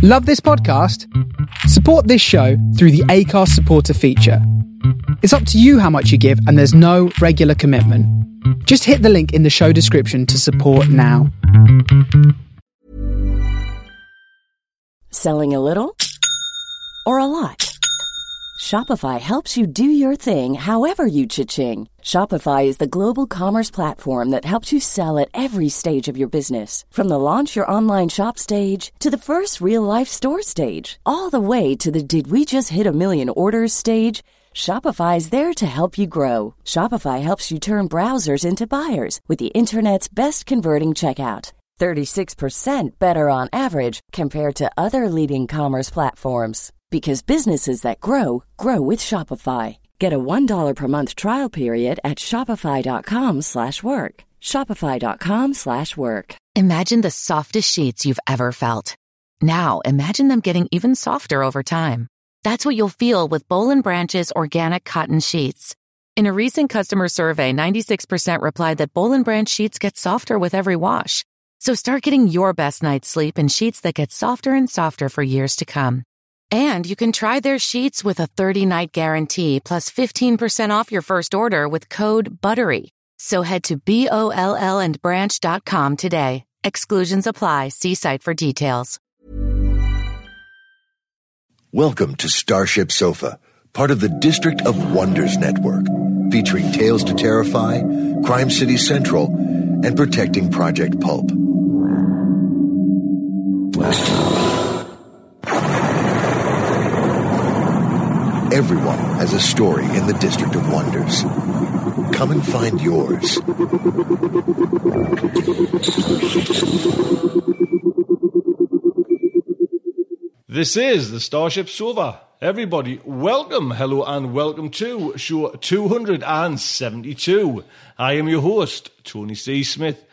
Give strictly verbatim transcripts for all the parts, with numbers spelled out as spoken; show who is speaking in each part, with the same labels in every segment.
Speaker 1: Love this podcast? Support this show through the Acast supporter feature. It's up to you how much you give, and there's no regular commitment. Just hit the link in the show description to support now.
Speaker 2: Selling a little or a lot? Shopify helps you do your thing however you cha-ching. Shopify is the global commerce platform that helps you sell at every stage of your business. From the launch your online shop stage to the first real-life store stage, all the way to the did we just hit a million orders stage. Shopify is there to help you grow. Shopify helps you turn browsers into buyers with the internet's best converting checkout. thirty-six percent better on average compared to other leading commerce platforms. Because businesses that grow, grow with Shopify. Get a one dollar per month trial period at shopify.com slash work. Shopify.com slash work.
Speaker 3: Imagine the softest sheets you've ever felt. Now imagine them getting even softer over time. That's what you'll feel with Boll and Branch's organic cotton sheets. In a recent customer survey, ninety-six percent replied that Boll and Branch sheets get softer with every wash. So start getting your best night's sleep in sheets that get softer and softer for years to come. And you can try their sheets with a thirty-night guarantee plus fifteen percent off your first order with code BUTTERY. So head to B O L L and branch dot com today. Exclusions apply. See site for details.
Speaker 4: Welcome to Starship Sofa, part of the District of Wonders network, featuring Tales to Terrify, Crime City Central, and Protecting Project Pulp. Everyone has a story in the District of Wonders. Come and find yours.
Speaker 5: This is the Starship Sofa. Everybody, welcome, hello, and welcome to show two hundred seventy-two. I am your host, Tony C. Smith.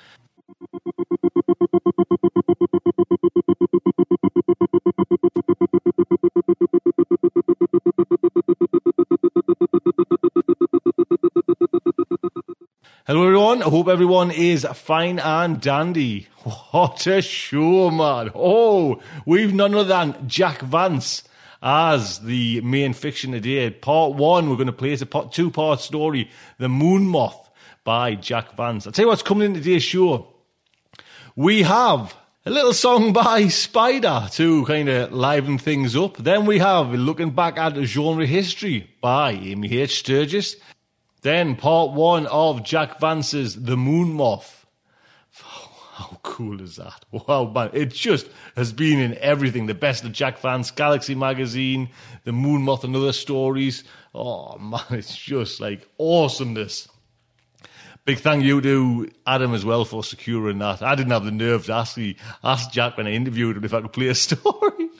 Speaker 5: Hello everyone, I hope everyone is fine and dandy. What a show, man. Oh, we've none other than Jack Vance as the main fiction today. Part one, we're going to play, it's a part, two-part story, The Moon Moth by Jack Vance. I'll tell you what's coming in today's show. We have a little song by Spider to kind of liven things up. Then we have Looking Back at Genre History by Amy H. Sturgis. Then part one of Jack Vance's The Moon Moth. Oh, how cool is that? Wow, man. It just has been in everything. The best of Jack Vance, Galaxy Magazine, The Moon Moth and Other Stories. Oh, man, it's just like awesomeness. Big thank you to Adam as well for securing that. I didn't have the nerve to actually ask Jack when I interviewed him if I could play a story.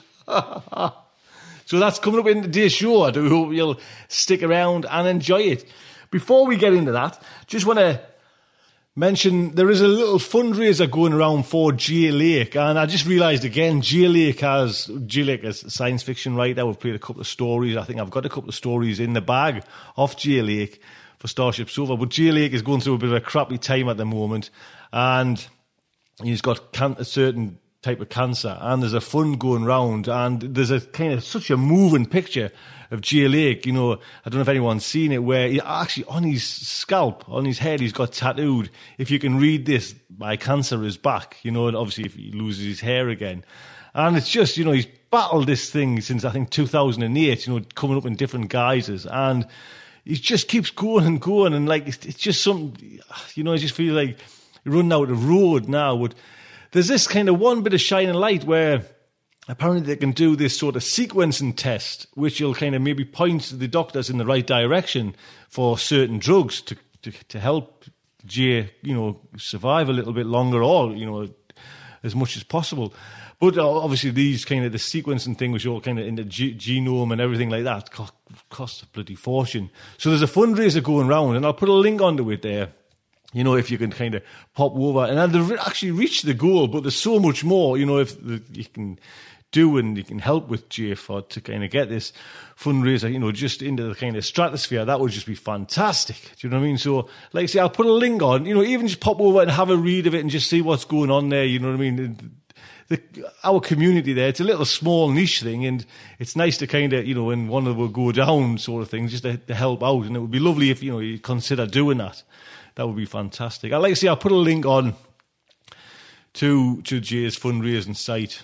Speaker 5: So that's coming up in today's show. I do hope you'll stick around and enjoy it. Before we get into that, just want to mention there is a little fundraiser going around for Jay Lake, and I just realised again, Jay Lake has Jay Lake is a science fiction writer. We've played a couple of stories. I think I've got a couple of stories in the bag off Jay Lake for Starship Sofa, but Jay Lake is going through a bit of a crappy time at the moment, and he's got can- a certain type of cancer, and there's a fund going round, and there's a kind of such a moving picture of Jay Lake. You know, I don't know if anyone's seen it, where he actually on his scalp, on his head, he's got tattooed, if you can read this, my cancer is back, you know, and obviously if he loses his hair again. And it's just, you know, he's battled this thing since I think two thousand eight, you know, coming up in different guises, and he just keeps going and going, and like, it's, it's just something, you know, I just feel like you're running out of road now. But there's this kind of one bit of shining light where apparently they can do this sort of sequencing test, which will kind of maybe point the doctors in the right direction for certain drugs to, to, to help Jay, you know, survive a little bit longer, or, you know, as much as possible. But obviously these kind of the sequencing thing, which are all kind of in the g- genome and everything like that, cost, costs a bloody fortune. So there's a fundraiser going around, and I'll put a link onto it there. You know, if you can kind of pop over, and they've actually reached the goal, but there's so much more, you know, if the, you can do and you can help with J F O D to kind of get this fundraiser, you know, just into the kind of stratosphere, that would just be fantastic. Do you know what I mean? So, like I say, I'll put a link on, you know, even just pop over and have a read of it and just see what's going on there, you know what I mean? the our community there. It's a little small niche thing, and it's nice to kind of, you know, when one of them will go down sort of thing, just to, to help out. And it would be lovely if, you know, you consider doing that. That would be fantastic. I'd like to see, I'll put a link on to, to Jay's fundraising site.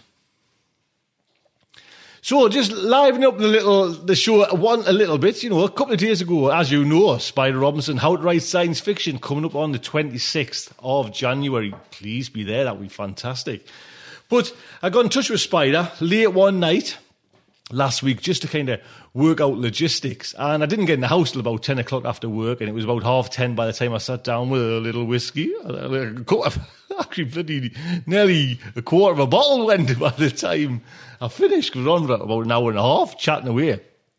Speaker 5: So just livening up the little the show one a little bit, you know, a couple of days ago, as you know, Spider Robinson, How to Write Science Fiction, coming up on the twenty-sixth of January. Please be there, that would be fantastic. But I got in touch with Spider late one night last week just to kind of work out logistics. And I didn't get in the house till about ten o'clock after work, and it was about half ten by the time I sat down with a little whiskey. Actually, bloody nearly a quarter of a bottle went by the time I finished, because we're on for about an hour and a half chatting away.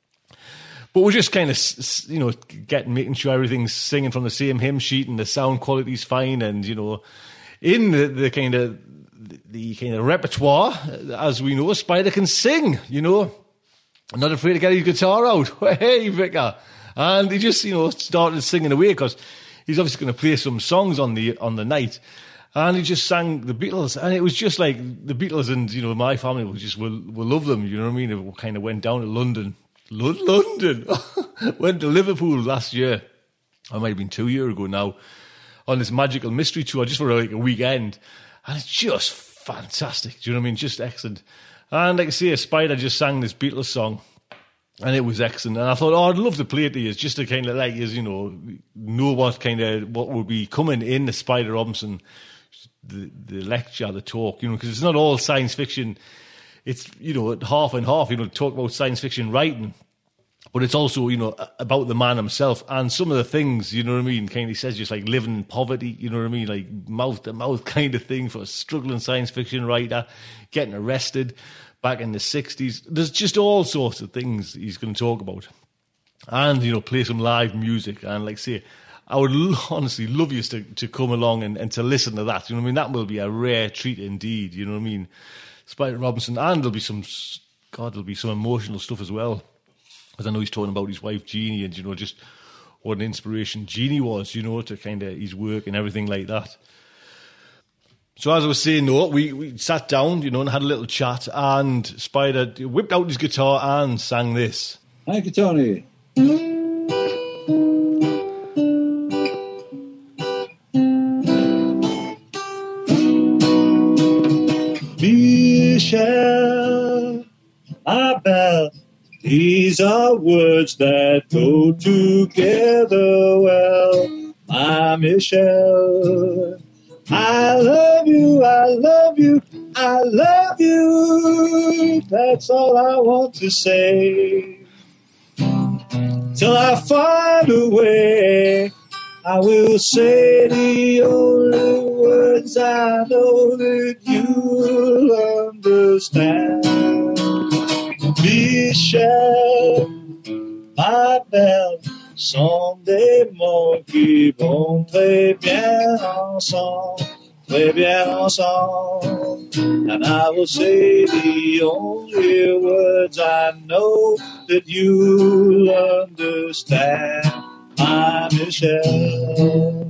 Speaker 5: But we're just kind of, you know, getting, making sure everything's singing from the same hymn sheet and the sound quality's fine, and, you know, in the, the kind of the, the kind of repertoire, as we know, Spider can sing, you know. I'm not afraid to get his guitar out. Hey, Vicar. And he just, you know, started singing away, because he's obviously going to play some songs on the on the night. And he just sang the Beatles, and it was just like the Beatles, and, you know, my family will just will, will love them, you know what I mean? It kind of went down to London. L- London! Went to Liverpool last year. It might have been two years ago now, on this Magical Mystery Tour, just for like a weekend. And it's just fantastic, do you know what I mean? Just excellent. And like I say, Spider just sang this Beatles song, and it was excellent. And I thought, oh, I'd love to play it to you, just to kind of like, you know, know what kind of, what would be coming in the Spider Robinson, the, the lecture, the talk, you know, because it's not all science fiction. It's, you know, half and half, you know, talk about science fiction writing, but it's also, you know, about the man himself and some of the things, you know what I mean, kind of says just like living in poverty, you know what I mean, like mouth to mouth kind of thing for a struggling science fiction writer, getting arrested back in the sixties. There's just all sorts of things he's going to talk about. And, you know, play some live music. And like say, I would honestly love you to, to come along and, and to listen to that. You know what I mean? That will be a rare treat indeed. You know what I mean? Spider Robinson, and there'll be some, God, there'll be some emotional stuff as well. Because I know he's talking about his wife Jeannie, and, you know, just what an inspiration Jeannie was, you know, to kind of his work and everything like that. So as I was saying, no, we, we sat down, you know, and had a little chat, and Spider whipped out his guitar and sang this.
Speaker 6: Thank you, Tony. Michelle, my belle, these are words that go together well. My Michelle, I love you, I love you, I love you. That's all I want to say. Till I find a way, I will say the only words I know that you'll understand. Michelle, ma belle, sont des mots qui vont très bien ensemble, très bien ensemble. And I will say the only words I know that you'll understand. My Michelle.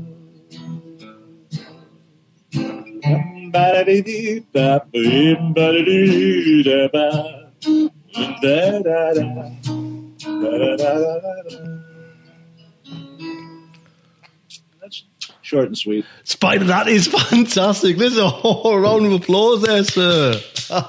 Speaker 6: That's short and sweet.
Speaker 5: Spider, that is fantastic. There's a whole round of applause there, sir.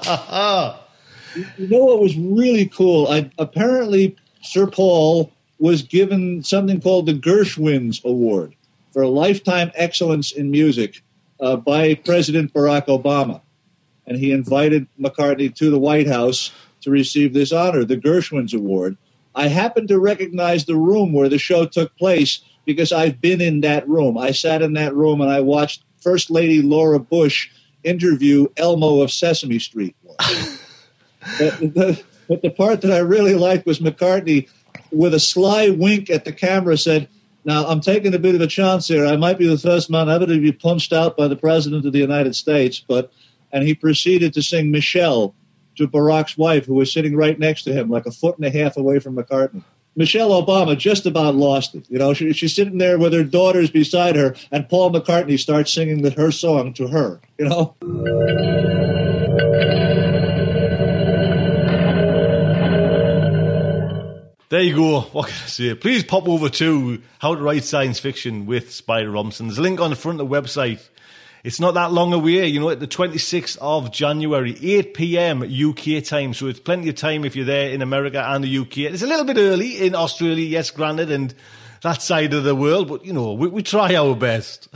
Speaker 6: You know what was really cool? I, apparently, Sir Paul was given something called the Gershwins Award for lifetime excellence in music uh, by President Barack Obama. And he invited McCartney to the White House to receive this honor, the Gershwins Award. I happened to recognize the room where the show took place because I've been in that room. I sat in that room and I watched First Lady Laura Bush interview Elmo of Sesame Street. but, the, but the part that I really liked was McCartney, with a sly wink at the camera, said, now, I'm taking a bit of a chance here. I might be the first man ever to be punched out by the President of the United States. But, and he proceeded to sing Michelle to Barack's wife, who was sitting right next to him, like a foot and a half away from McCartney. Michelle Obama just about lost it. You know, she, she's sitting there with her daughters beside her, and Paul McCartney starts singing the, her song to her, you know.
Speaker 5: There you go. What can I say? Please pop over to How to Write Science Fiction with Spider Robinson. There's a link on the front of the website. It's not that long away, you know, at the twenty-sixth of January, eight p.m. U K time. So it's plenty of time if you're there in America and the U K. It's a little bit early in Australia, yes, granted, and that side of the world. But, you know, we, we try our best.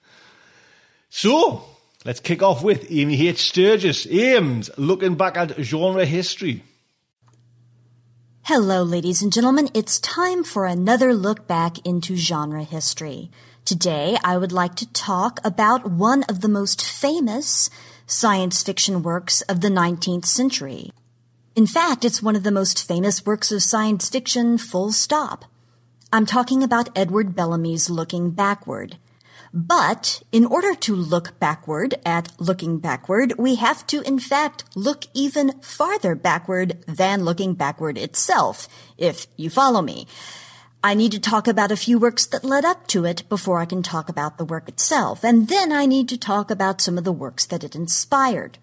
Speaker 5: So, let's kick off with Amy H. Sturgis. Ames, looking back at genre history.
Speaker 7: Hello, ladies and gentlemen. It's time for another look back into genre history. Today, I would like to talk about one of the most famous science fiction works of the nineteenth century. In fact, it's one of the most famous works of science fiction, full stop. I'm talking about Edward Bellamy's Looking Backward. But in order to look backward at Looking Backward, we have to, in fact, look even farther backward than Looking Backward itself, if you follow me. I need to talk about a few works that led up to it before I can talk about the work itself, and then I need to talk about some of the works that it inspired.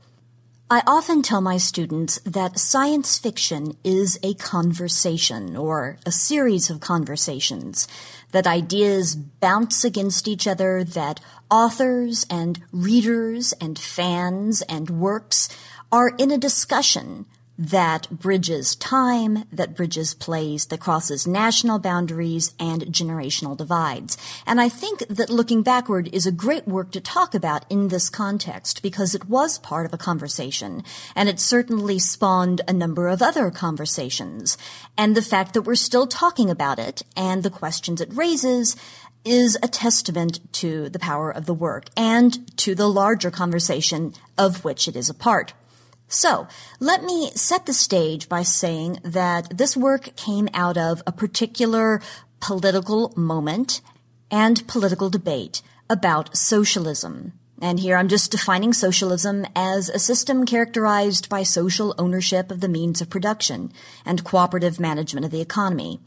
Speaker 7: I often tell my students that science fiction is a conversation, or a series of conversations, that ideas bounce against each other, that authors and readers and fans and works are in a discussion that bridges time, that bridges place, that crosses national boundaries and generational divides. And I think that Looking Backward is a great work to talk about in this context because it was part of a conversation, and it certainly spawned a number of other conversations. And the fact that we're still talking about it and the questions it raises is a testament to the power of the work and to the larger conversation of which it is a part. So, let me set the stage by saying that this work came out of a particular political moment and political debate about socialism. And here I'm just defining socialism as a system characterized by social ownership of the means of production and cooperative management of the economy.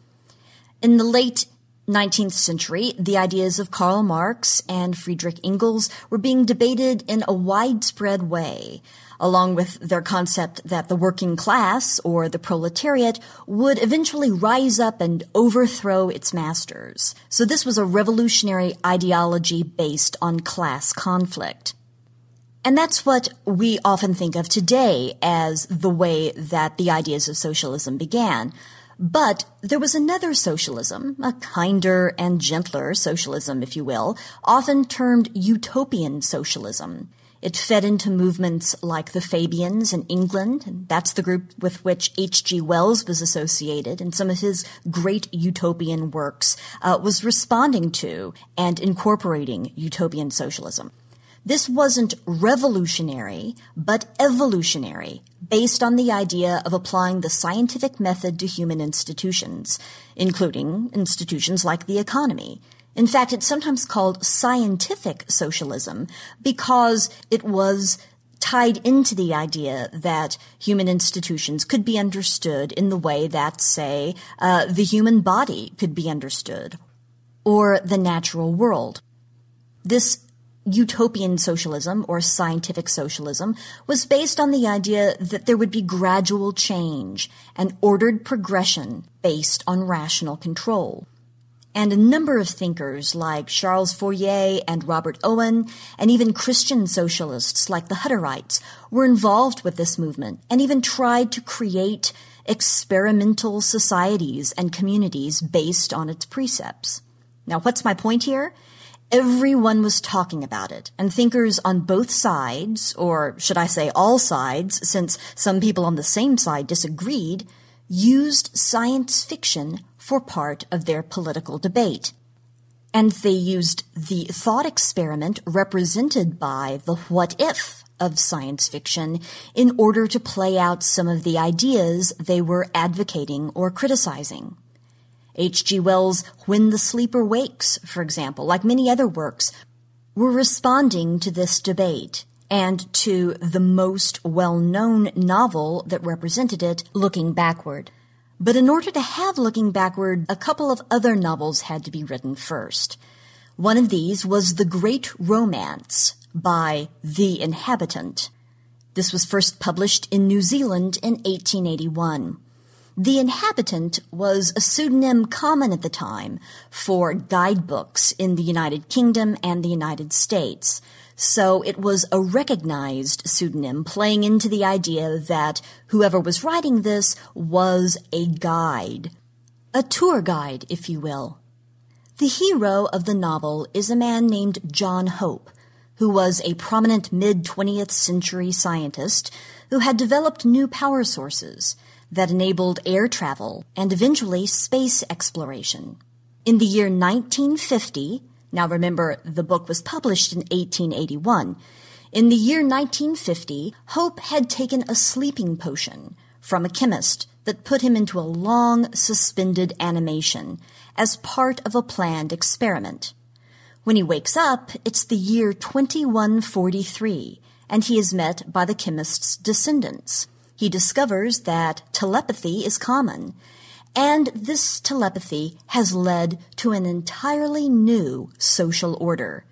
Speaker 7: In the late nineteenth century, the ideas of Karl Marx and Friedrich Engels were being debated in a widespread way, along with their concept that the working class, or the proletariat, would eventually rise up and overthrow its masters. So this was a revolutionary ideology based on class conflict. And that's what we often think of today as the way that the ideas of socialism began. But there was another socialism, a kinder and gentler socialism, if you will, often termed utopian socialism. It fed into movements like the Fabians in England, and that's the group with which H G Wells was associated, and some of his great utopian works uh, was responding to and incorporating utopian socialism. This wasn't revolutionary, but evolutionary, based on the idea of applying the scientific method to human institutions, including institutions like the economy. In fact, it's sometimes called scientific socialism because it was tied into the idea that human institutions could be understood in the way that, say, uh, the human body could be understood, or the natural world. This utopian socialism, or scientific socialism, was based on the idea that there would be gradual change and ordered progression based on rational control. And a number of thinkers like Charles Fourier and Robert Owen, and even Christian socialists like the Hutterites, were involved with this movement and even tried to create experimental societies and communities based on its precepts. Now, what's my point here? Everyone was talking about it, and thinkers on both sides, or should I say all sides, since some people on the same side disagreed, used science fiction for part of their political debate. And they used the thought experiment represented by the what if of science fiction in order to play out some of the ideas they were advocating or criticizing. H G Wells' When the Sleeper Wakes, for example, like many other works, were responding to this debate and to the most well-known novel that represented it, Looking Backward. But in order to have Looking Backward, a couple of other novels had to be written first. One of these was The Great Romance by The Inhabitant. This was first published in New Zealand in eighteen eighty-one. The Inhabitant was a pseudonym common at the time for guidebooks in the United Kingdom and the United States. So it was a recognized pseudonym, playing into the idea that whoever was writing this was a guide. A tour guide, if you will. The hero of the novel is a man named John Hope, who was a prominent mid-twentieth century scientist who had developed new power sources that enabled air travel and eventually space exploration. In the year nineteen fifty, now remember the book was published in eighteen eighty-one, in the year nineteen fifty, Hope had taken a sleeping potion from a chemist that put him into a long, suspended animation as part of a planned experiment. When he wakes up, it's the year twenty-one forty-three, and he is met by the chemist's descendants. He discovers that telepathy is common, and this telepathy has led to an entirely new social order.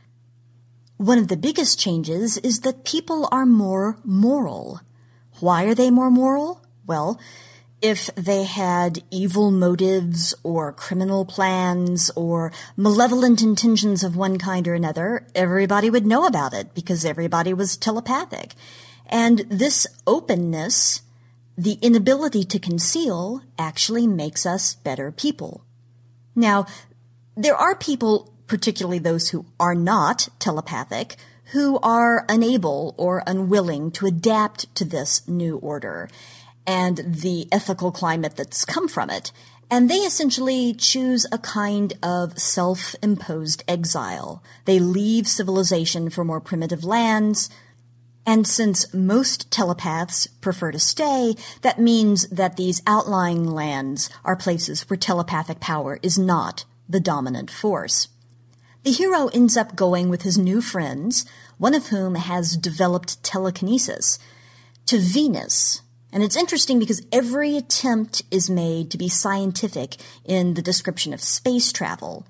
Speaker 7: One of the biggest changes is that people are more moral. Why are they more moral? Well, if they had evil motives or criminal plans or malevolent intentions of one kind or another, everybody would know about it because everybody was telepathic. And this openness, the inability to conceal, actually makes us better people. Now, there are people, particularly those who are not telepathic, who are unable or unwilling to adapt to this new order and the ethical climate that's come from it, and they essentially choose a kind of self-imposed exile. They leave civilization for more primitive lands, and since most telepaths prefer to stay, that means that these outlying lands are places where telepathic power is not the dominant force. The hero ends up going with his new friends, one of whom has developed telekinesis, to Venus. And it's interesting because every attempt is made to be scientific in the description of space travel.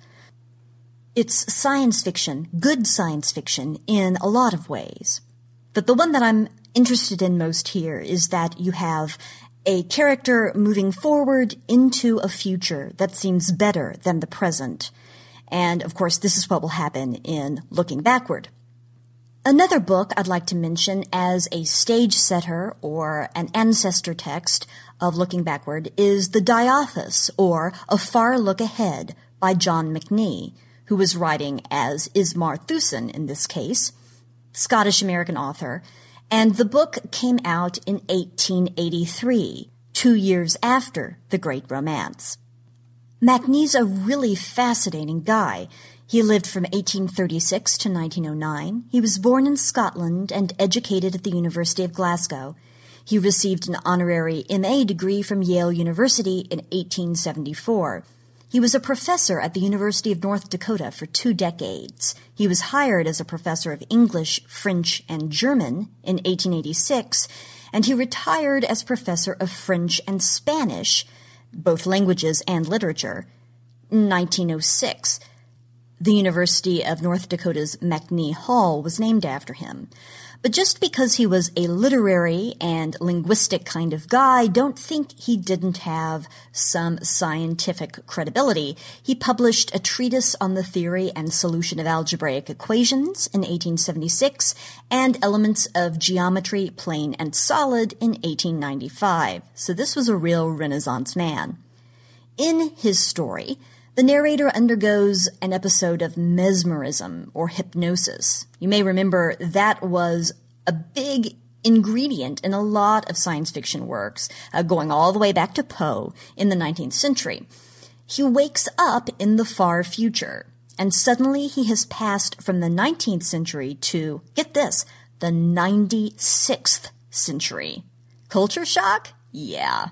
Speaker 7: It's science fiction, good science fiction, in a lot of ways. But the one that I'm interested in most here is that you have a character moving forward into a future that seems better than the present. And, of course, this is what will happen in Looking Backward. Another book I'd like to mention as a stage setter or an ancestor text of Looking Backward is The Diothas, or A Far Look Ahead, by John McNee, who was writing as Ismar Thusen in this case, Scottish-American author, and the book came out in eighteen eighty-three, two years after The Great Romance. McNee's a really fascinating guy. He lived from eighteen thirty-six to nineteen oh nine. He was born in Scotland and educated at the University of Glasgow. He received an honorary M A degree from Yale University in eighteen seventy-four. He was a professor at the University of North Dakota for two decades. He was hired as a professor of English, French, and German in eighteen eighty-six, and he retired as professor of French and Spanish, both languages and literature, in nineteen oh six. The University of North Dakota's McNee Hall was named after him. But just because he was a literary and linguistic kind of guy, don't think he didn't have some scientific credibility. He published a treatise on the theory and solution of algebraic equations in eighteen seventy-six and Elements of Geometry, Plain and Solid in eighteen ninety-five. So this was a real Renaissance man. In his story, the narrator undergoes an episode of mesmerism or hypnosis. You may remember that was a big ingredient in a lot of science fiction works, uh, going all the way back to Poe in the nineteenth century. He wakes up in the far future, and suddenly he has passed from the nineteenth century to, get this, the ninety-sixth century. Culture shock? Yeah.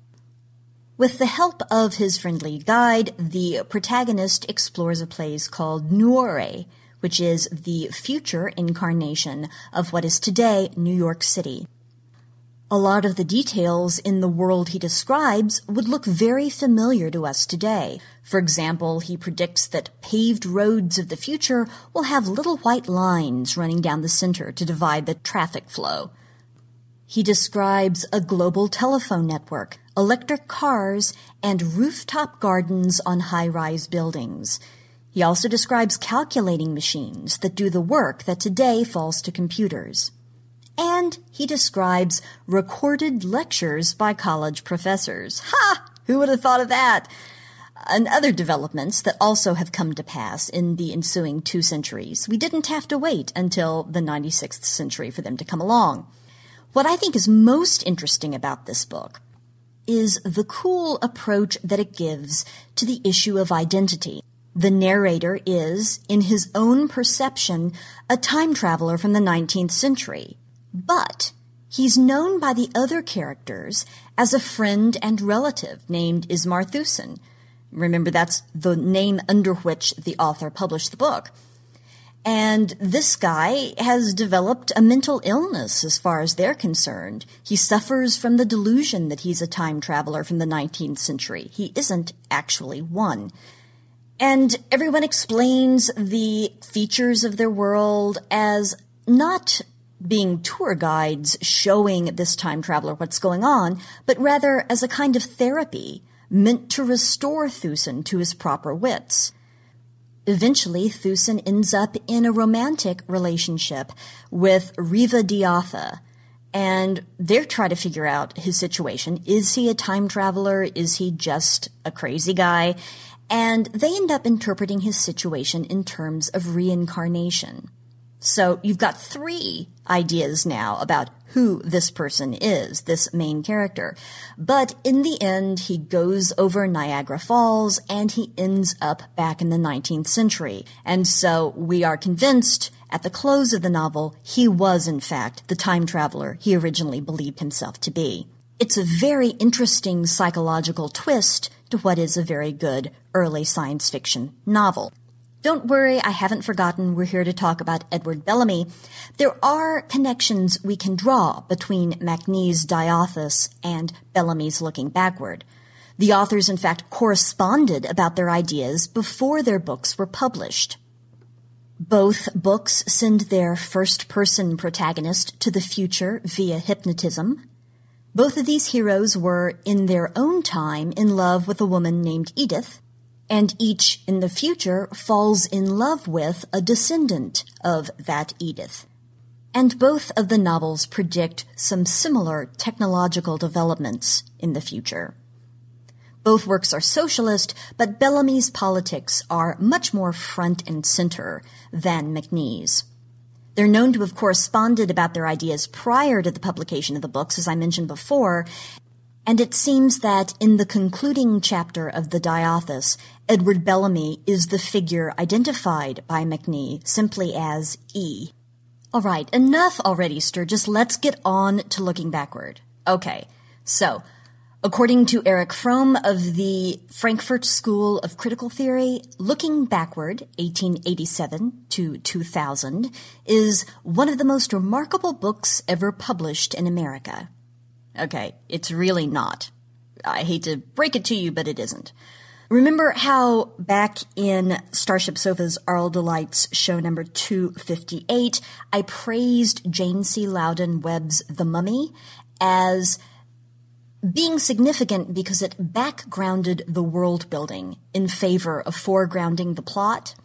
Speaker 7: With the help of his friendly guide, the protagonist explores a place called Nuore, which is the future incarnation of what is today New York City. A lot of the details in the world he describes would look very familiar to us today. For example, he predicts that paved roads of the future will have little white lines running down the center to divide the traffic flow. He describes a global telephone network, electric cars, and rooftop gardens on high-rise buildings. He also describes calculating machines that do the work that today falls to computers. And he describes recorded lectures by college professors. Ha! Who would have thought of that? And other developments that also have come to pass in the ensuing two centuries. We didn't have to wait until the ninety-sixth century for them to come along. What I think is most interesting about this book is the cool approach that it gives to the issue of identity. The narrator is, in his own perception, a time traveler from the nineteenth century. But he's known by the other characters as a friend and relative named Ismar Thusen. Remember, that's the name under which the author published the book. And this guy has developed a mental illness as far as they're concerned. He suffers from the delusion that he's a time traveler from the nineteenth century. He isn't actually one. And everyone explains the features of their world as not being tour guides showing this time traveler what's going on, but rather as a kind of therapy meant to restore Thusen to his proper wits. Eventually, Thusen ends up in a romantic relationship with Riva Diatha, and they're trying to figure out his situation. Is he a time traveler? Is he just a crazy guy? And they end up interpreting his situation in terms of reincarnation. So you've got three ideas now about who this person is, this main character. But in the end, he goes over Niagara Falls and he ends up back in the nineteenth century. And so we are convinced at the close of the novel, he was in fact the time traveler he originally believed himself to be. It's a very interesting psychological twist to what is a very good early science fiction novel. Don't worry, I haven't forgotten we're here to talk about Edward Bellamy. There are connections we can draw between Macnee's Diothus and Bellamy's Looking Backward. The authors, in fact, corresponded about their ideas before their books were published. Both books send their first-person protagonist to the future via hypnotism. Both of these heroes were, in their own time, in love with a woman named Edith, and each in the future falls in love with a descendant of that Edith. And both of the novels predict some similar technological developments in the future. Both works are socialist, but Bellamy's politics are much more front and center than Macnee's. They're known to have corresponded about their ideas prior to the publication of the books, as I mentioned before, and it seems that in the concluding chapter of the Diothus, Edward Bellamy is the figure identified by Macnee simply as E. All right, enough already, Sturgis. Let's get on to Looking Backward. Okay, so according to Erich Fromm of the Frankfurt School of Critical Theory, Looking Backward, eighteen eighty-seven to two thousand, is one of the most remarkable books ever published in America. Okay, it's really not. I hate to break it to you, but it isn't. Remember how back in Starship Sofa's Aural Delights show number two fifty-eight, I praised Jane C. Loudon Webb's The Mummy as being significant because it backgrounded the world building in favor of foregrounding the plot?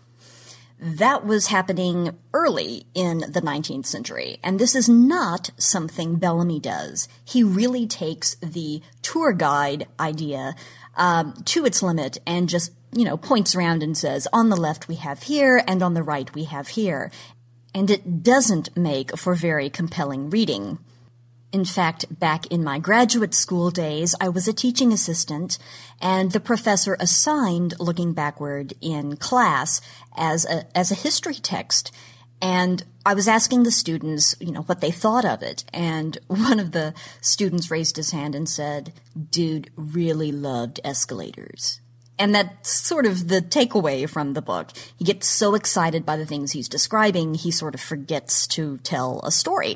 Speaker 7: That was happening early in the nineteenth century, and this is not something Bellamy does. He really takes the tour guide idea um, to its limit and just, you know, points around and says, on the left we have here, and on the right we have here. And it doesn't make for very compelling reading. In fact, back in my graduate school days, I was a teaching assistant, and the professor assigned Looking Backward in class as a, as a history text. And I was asking the students, you know, what they thought of it. And one of the students raised his hand and said, "Dude really loved escalators." And that's sort of the takeaway from the book. He gets so excited by the things he's describing, he sort of forgets to tell a story.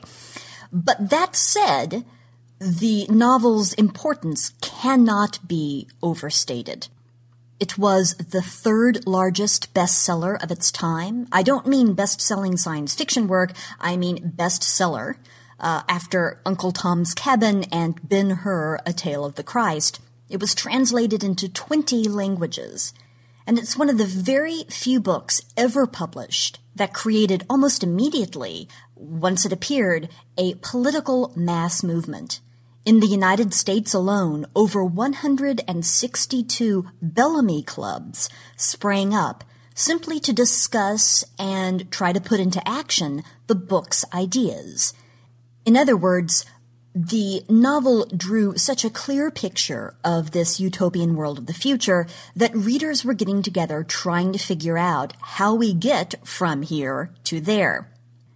Speaker 7: But that said, the novel's importance cannot be overstated. It was the third largest bestseller of its time. I don't mean best-selling science fiction work, I mean bestseller. uh, after Uncle Tom's Cabin and Ben-Hur, A Tale of the Christ. It was translated into twenty languages, and it's one of the very few books ever published that created almost immediately, once it appeared, a political mass movement. In the United States alone, over one hundred sixty-two Bellamy clubs sprang up simply to discuss and try to put into action the book's ideas. In other words, the novel drew such a clear picture of this utopian world of the future that readers were getting together trying to figure out how we get from here to there.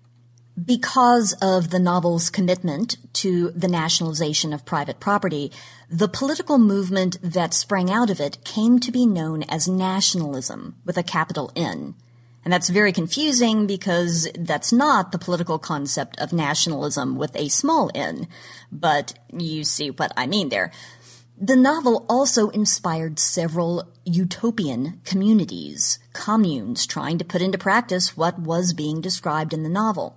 Speaker 7: Because of the novel's commitment to the nationalization of private property, the political movement that sprang out of it came to be known as nationalism, with a capital N. And that's very confusing because that's not the political concept of nationalism with a small n, but you see what I mean there. The novel also inspired several utopian communities, communes trying to put into practice what was being described in the novel.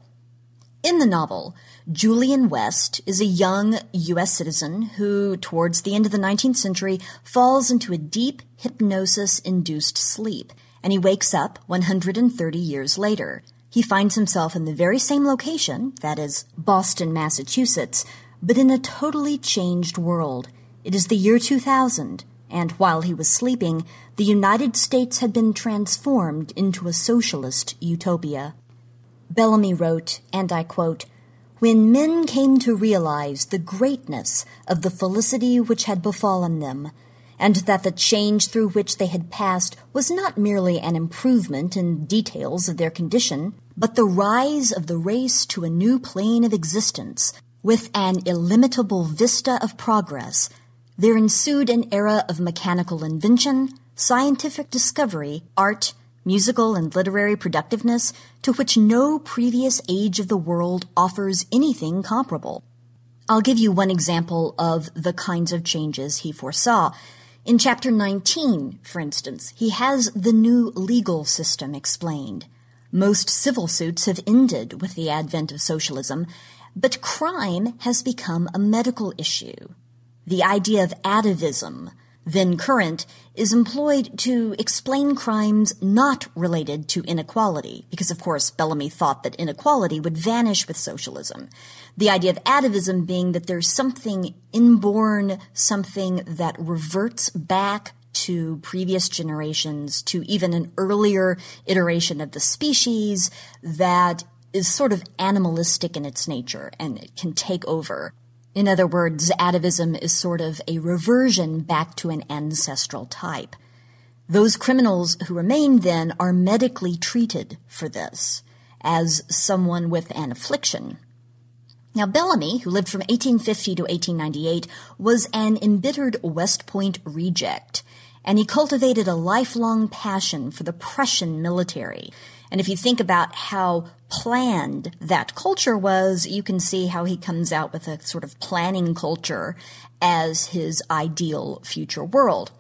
Speaker 7: In the novel, Julian West is a young U S citizen who, towards the end of the nineteenth century, falls into a deep hypnosis-induced sleep, and he wakes up one hundred thirty years later. He finds himself in the very same location, that is, Boston, Massachusetts, but in a totally changed world. It is the year two thousand, and while he was sleeping, the United States had been transformed into a socialist utopia. Bellamy wrote, and I quote, "When men came to realize the greatness of the felicity which had befallen them, and that the change through which they had passed was not merely an improvement in details of their condition, but the rise of the race to a new plane of existence, with an illimitable vista of progress, there ensued an era of mechanical invention, scientific discovery, art, musical and literary productiveness, to which no previous age of the world offers anything comparable." I'll give you one example of the kinds of changes he foresaw. In chapter nineteen, for instance, he has the new legal system explained. Most civil suits have ended with the advent of socialism, but crime has become a medical issue. The idea of atavism, then current, is employed to explain crimes not related to inequality, because, of course, Bellamy thought that inequality would vanish with socialism. The idea of atavism being that there's something inborn, something that reverts back to previous generations, to even an earlier iteration of the species that is sort of animalistic in its nature and it can take over. In other words, atavism is sort of a reversion back to an ancestral type. Those criminals who remain then are medically treated for this as someone with an affliction. Now, Bellamy, who lived from eighteen fifty to eighteen ninety-eight, was an embittered West Point reject, and he cultivated a lifelong passion for the Prussian military. And if you think about how planned that culture was, you can see how he comes out with a sort of planning culture as his ideal future world.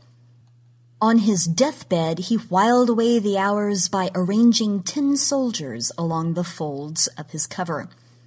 Speaker 7: On his deathbed, he whiled away the hours by arranging tin soldiers along the folds of his cover.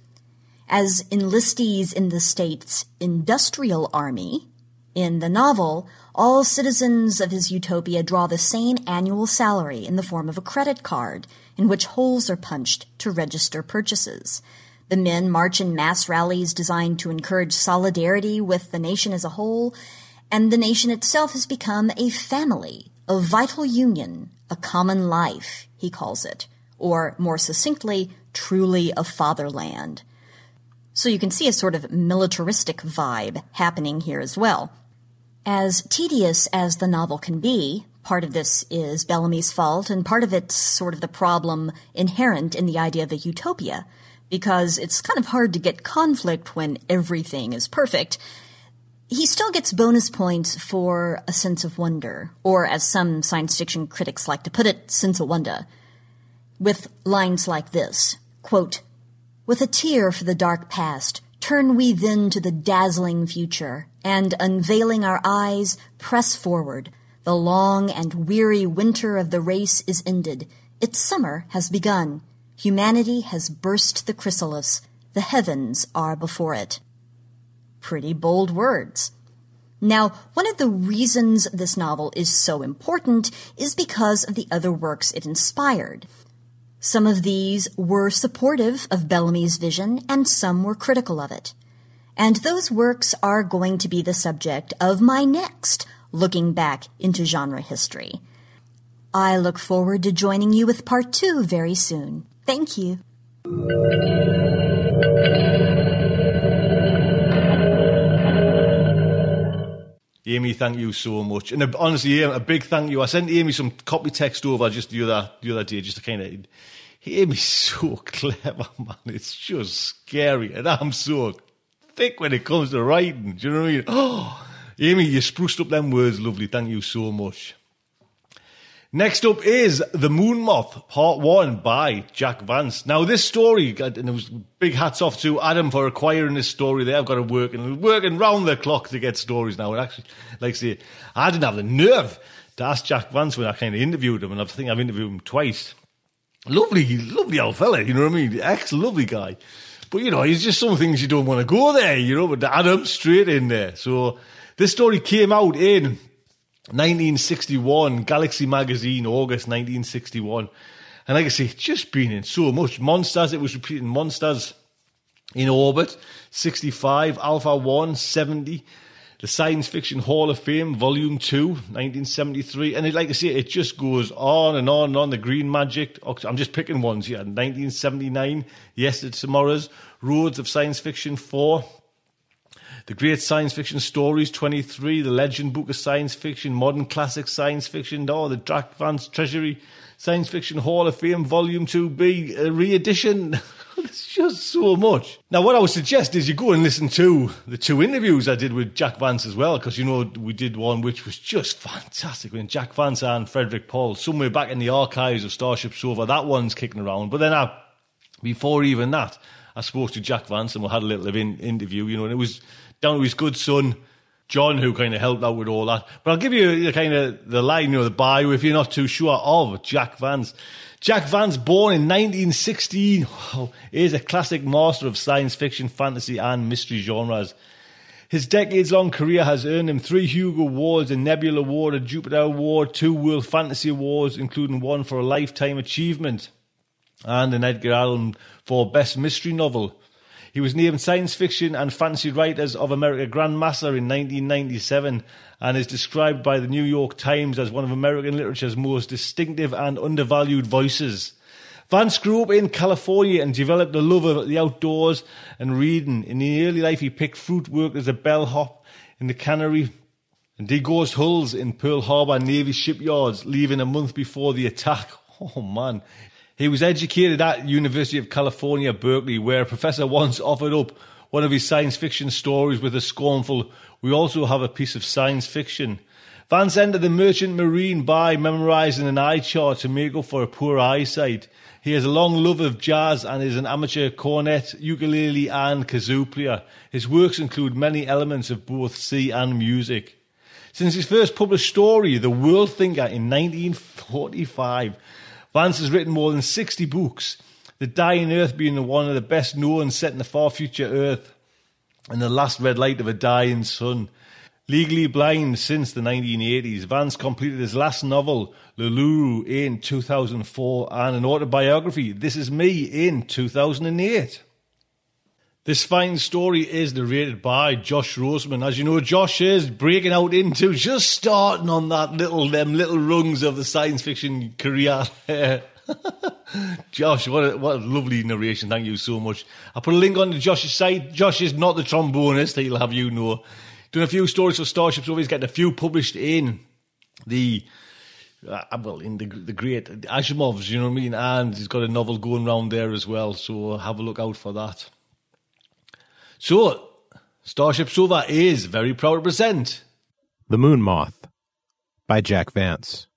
Speaker 7: As enlistees in the state's industrial army, in the novel, all citizens of his utopia draw the same annual salary in the form of a credit card, in which holes are punched to register purchases. The men march in mass rallies designed to encourage solidarity with the nation as a whole, and the nation itself has become a family, a vital union, a common life, he calls it, or more succinctly, truly a fatherland. So you can see a sort of militaristic vibe happening here as well. As tedious as the novel can be, part of this is Bellamy's fault, and part of it's sort of the problem inherent in the idea of a utopia, because it's kind of hard to get conflict when everything is perfect. He still gets bonus points for a sense of wonder, or as some science fiction critics like to put it, sense of wonder, with lines like this, quote, "With a tear for the dark past, turn we then to the dazzling future, and, unveiling our eyes, press forward. The long and weary winter of the race is ended. Its summer has begun. Humanity has burst the chrysalis. the heavens are before it. Pretty bold words. Now, one of the reasons this novel is so important is because of the other works it inspired. Some of these were supportive of Bellamy's vision, and some were critical of it. And those works are going to be the subject of my next Looking Back into Genre History. I look forward to joining you with part two very soon. Thank you.
Speaker 5: Amy, thank you so much. And uh, honestly, a big thank you. I sent Amy some copy text over just the other, the other day, just to kind of... Amy's so clever, man. It's just scary. And I'm so thick when it comes to writing. Do you know what I mean? Oh, Amy, you spruced up them words lovely. Thank you so much. Next up is The Moon Moth, Part one by Jack Vance. Now, this story, and it was big hats off to Adam for acquiring this story there. I've got to work and working round the clock to get stories now. And actually, like I say, I didn't have the nerve to ask Jack Vance when I kind of interviewed him, and I think I've interviewed him twice. Lovely, lovely old fella, you know what I mean? Ex-lovely guy. But, you know, he's just some things you don't want to go there, you know, but Adam straight in there. So, this story came out in nineteen sixty-one, Galaxy Magazine, August nineteen sixty-one. And like I say, it's just been in so much. Monsters, it was repeating Monsters in Orbit, sixty-five, Alpha one, seventy, the Science Fiction Hall of Fame, Volume two, nineteen seventy-three. And it, like I say, it just goes on and on and on. The Green Magic, I'm just picking ones here. nineteen seventy-nine, Yes to Tomorrow's, Roads of Science Fiction four, The Great Science Fiction Stories, twenty-three, The Legend Book of Science Fiction, Modern Classic Science Fiction, oh, the Jack Vance Treasury Science Fiction Hall of Fame, Volume two B, a re-edition. It's just so much. Now, what I would suggest is you go and listen to the two interviews I did with Jack Vance as well, because, you know, we did one which was just fantastic when Jack Vance and Frederick Paul, somewhere back in the archives of Starship Sofa, that one's kicking around. But then I, before even that, I spoke to Jack Vance and we had a little in, interview, you know, and it was down to his good son, John, who kind of helped out with all that. But I'll give you the kind of the line, you know, the bio, if you're not too sure, of Jack Vance. Jack Vance, born in nineteen sixteen, wow, is a classic master of science fiction, fantasy and mystery genres. His decades-long career has earned him three Hugo Awards, a Nebula Award, a Jupiter Award, two World Fantasy Awards, including one for a Lifetime Achievement, and an Edgar Allan for Best Mystery Novel. He was named Science Fiction and Fantasy Writers of America Grand Master in nineteen ninety-seven and is described by the New York Times as one of American literature's most distinctive and undervalued voices. Vance grew up in California and developed a love of the outdoors and reading. In his early life, he picked fruit, worked as a bellhop in the cannery, and degaussed hulls in Pearl Harbor Navy shipyards, leaving a month before the attack. Oh, man. He was educated at University of California, Berkeley, where a professor once offered up one of his science fiction stories with a scornful, "We also have a piece of science fiction." Vance entered the Merchant Marine by memorizing an eye chart to make up for a poor eyesight. He has a long love of jazz and is an amateur cornet, ukulele and kazoo player. His works include many elements of both sea and music. Since his first published story, The World Thinker, in nineteen forty-five, Vance has written more than sixty books, The Dying Earth being one of the best known, set in the far future Earth and the last red light of a dying sun. Legally blind since the nineteen eighties, Vance completed his last novel, Luluru, in two thousand four, and an autobiography, This Is Me, in two thousand eight. This fine story is narrated by Josh Roseman. As you know, Josh is breaking out into, just starting on that little, them little rungs of the science fiction career. Josh, what a, what a lovely narration. Thank you so much. I'll put a link on to Josh's site. Josh is not the trombonist, he'll have you know. Doing a few stories for Starship Sofa. He's getting a few published in the, uh, well, in the the great Asimovs, you know what I mean? And he's got a novel going around there as well, so have a look out for that. So, Starship Sofa is very proud to present
Speaker 8: The Moon Moth by Jack Vance.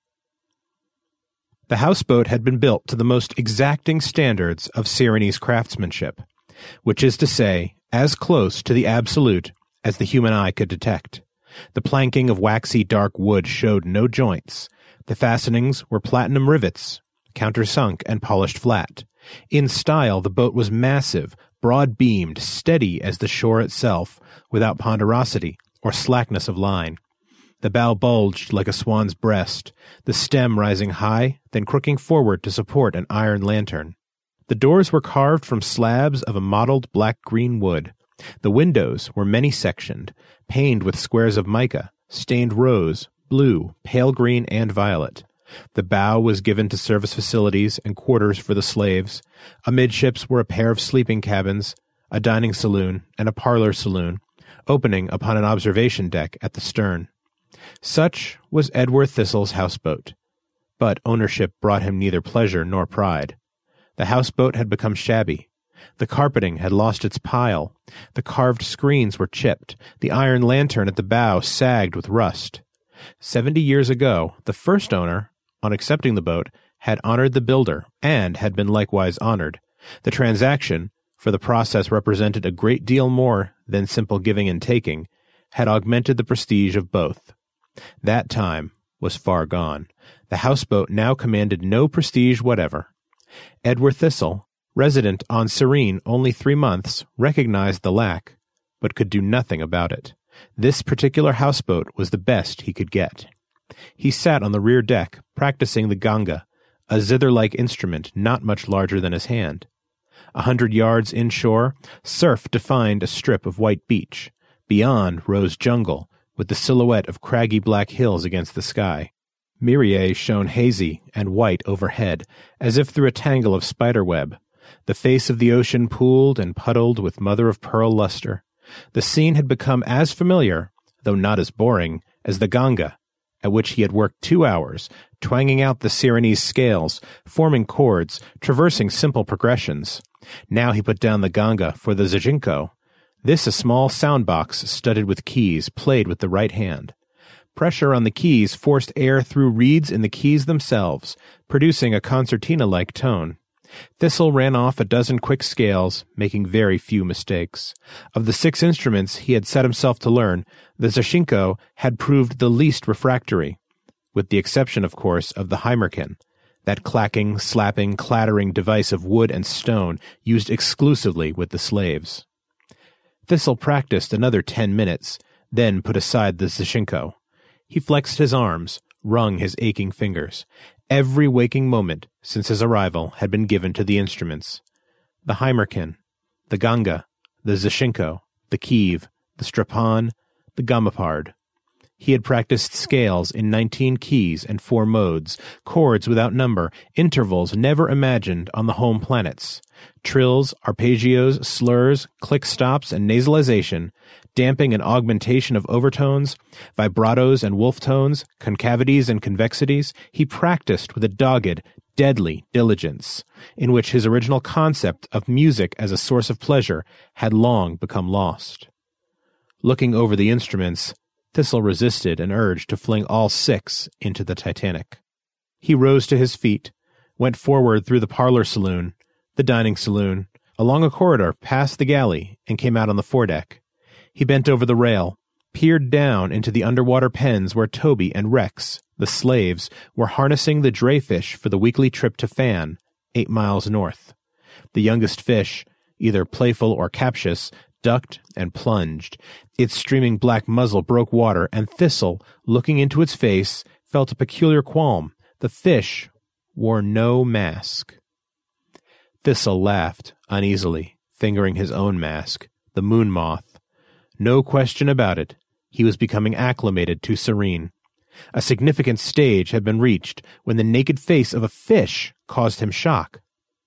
Speaker 8: The houseboat had been built to the most exacting standards of Syrenese craftsmanship, which is to say, as close to the absolute as the human eye could detect. The planking of waxy dark wood showed no joints. The fastenings were platinum rivets, countersunk and polished flat. In style, the boat was massive, broad-beamed, steady as the shore itself, without ponderosity or slackness of line. The bow bulged like a swan's breast, the stem rising high, then crooking forward to support an iron lantern. The doors were carved from slabs of a mottled black-green wood. The windows were many-sectioned, paned with squares of mica, stained rose, blue, pale green, and violet. The bow was given to service facilities and quarters for the slaves. Amidships were a pair of sleeping cabins, a dining saloon, and a parlor saloon, opening upon an observation deck at the stern. Such was Edward Thistle's houseboat. But ownership brought him neither pleasure nor pride. The houseboat had become shabby. The carpeting had lost its pile. The carved screens were chipped. The iron lantern at the bow sagged with rust. Seventy years ago, the first owner, on accepting the boat, had honored the builder, and had been likewise honored. The transaction, for the process represented a great deal more than simple giving and taking, had augmented the prestige of both. That time was far gone. The houseboat now commanded no prestige whatever. Edward Thistle, resident on Serene only three months, recognized the lack, but could do nothing about it. This particular houseboat was the best he could get. He sat on the rear deck, practicing the ganga, a zither-like instrument not much larger than his hand. A hundred yards inshore, surf defined a strip of white beach. Beyond rose jungle, with the silhouette of craggy black hills against the sky. Miriae shone hazy and white overhead, as if through a tangle of spiderweb. The face of the ocean pooled and puddled with mother-of-pearl luster. The scene had become as familiar, though not as boring, as the ganga, at which he had worked two hours, twanging out the Sirenese scales, forming chords, traversing simple progressions. Now he put down the ganga for the Zichinko. This a small sound box studded with keys, played with the right hand. Pressure on the keys forced air through reeds in the keys themselves, producing a concertina-like tone. Thistle ran off a dozen quick scales, making very few mistakes. Of the six instruments he had set himself to learn, the Zichinko had proved the least refractory, with the exception, of course, of the Heimerkin, that clacking, slapping, clattering device of wood and stone used exclusively with the slaves. Thistle practiced another ten minutes, then put aside the Zichinko. He flexed his arms, wrung his aching fingers. Every waking moment since his arrival had been given to the instruments. The Heimerkin, the ganga, the Zichinko, the Kiev, the Strapan, the Gamapard. He had practiced scales in nineteen keys and four modes, chords without number, intervals never imagined on the home planets, trills, arpeggios, slurs, click stops, and nasalization, damping and augmentation of overtones, vibratos and wolf tones, concavities and convexities. He practiced with a dogged, deadly diligence, in which his original concept of music as a source of pleasure had long become lost. Looking over the instruments, Thistle resisted an urge to fling all six into the Titanic. He rose to his feet, went forward through the parlor saloon, the dining saloon, along a corridor past the galley, and came out on the foredeck. He bent over the rail, peered down into the underwater pens where Toby and Rex, the slaves, were harnessing the drayfish for the weekly trip to Fan, eight miles north. The youngest fish, either playful or captious, ducked and plunged. Its streaming black muzzle broke water, and Thistle, looking into its face, felt a peculiar qualm. The fish wore no mask. Thistle laughed uneasily, fingering his own mask, the moon moth. No question about it, he was becoming acclimated to Serene. A significant stage had been reached when the naked face of a fish caused him shock.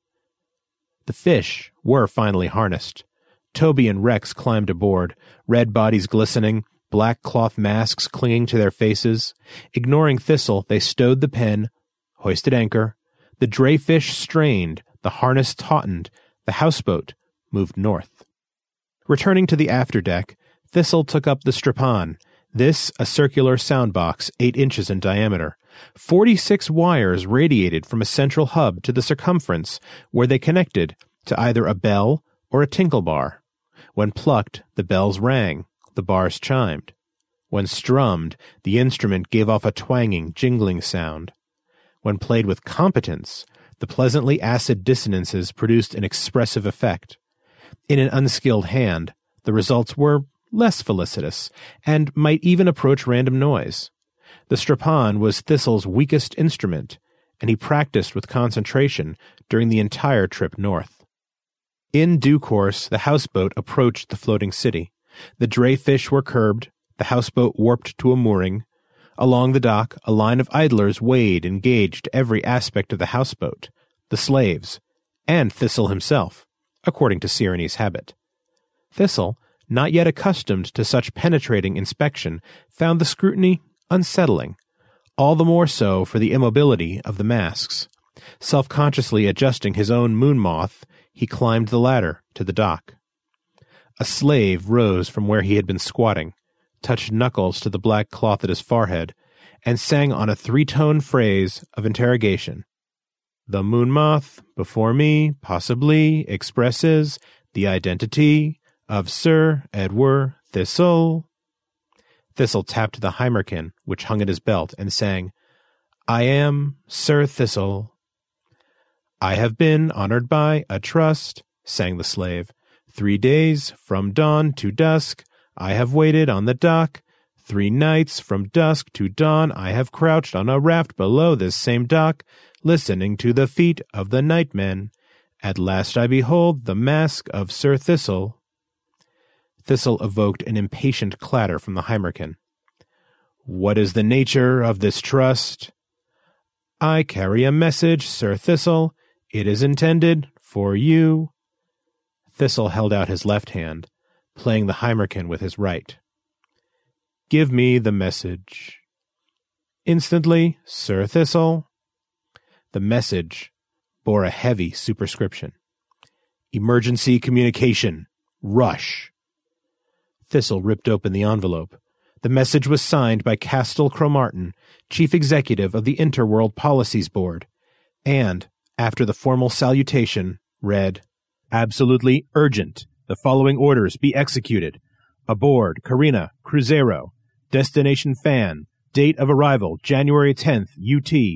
Speaker 8: The fish were finally harnessed. Toby and Rex climbed aboard, red bodies glistening, black cloth masks clinging to their faces. Ignoring Thistle, they stowed the pen, hoisted anchor. The drayfish strained, the harness tautened, the houseboat moved north. Returning to the afterdeck, Thistle took up the Strapan, this a circular sound box eight inches in diameter. Forty-six wires radiated from a central hub to the circumference, where they connected to either a bell or a tinkle bar. When plucked, the bells rang, the bars chimed. When strummed, the instrument gave off a twanging, jingling sound. When played with competence, the pleasantly acid dissonances produced an expressive effect. In an unskilled hand, the results were less felicitous, and might even approach random noise. The strapan was Thistle's weakest instrument, and he practiced with concentration during the entire trip north. In due course, the houseboat approached the floating city. The drayfish were curbed, the houseboat warped to a mooring. Along the dock, a line of idlers weighed and gauged every aspect of the houseboat, the slaves, and Thistle himself, according to Cyrene's habit. Thistle, not yet accustomed to such penetrating inspection, found the scrutiny unsettling, all the more so for the immobility of the masks. Self-consciously adjusting his own moon moth, he climbed the ladder to the dock. A slave rose from where he had been squatting, touched knuckles to the black cloth at his forehead, and sang on a three-tone phrase of interrogation. The moon moth, before me, possibly, expresses the identity of Sir Edward Thistle. Thistle tapped the Heimerkin, which hung at his belt, and sang, I am Sir Thistle. I have been honored by a trust, sang the slave. Three days from dawn to dusk, I have waited on the dock. Three nights from dusk to dawn, I have crouched on a raft below this same dock, listening to the feet of the nightmen. At last I behold the mask of Sir Thistle. Thistle evoked an impatient clatter from the Heimerkin. What is the nature of this trust? I carry a message, Sir Thistle. It is intended for you. Thistle held out his left hand, playing the Heimerkin with his right. Give me the message. Instantly, Sir Thistle. The message bore a heavy superscription. Emergency communication. Rush. Thistle ripped open the envelope. The message was signed by Castle Cromartin, chief executive of the Interworld Policies Board, and, after the formal salutation, read, Absolutely urgent. The following orders be executed. Aboard Carina Cruzeiro. Destination Fan. Date of arrival January tenth, U T.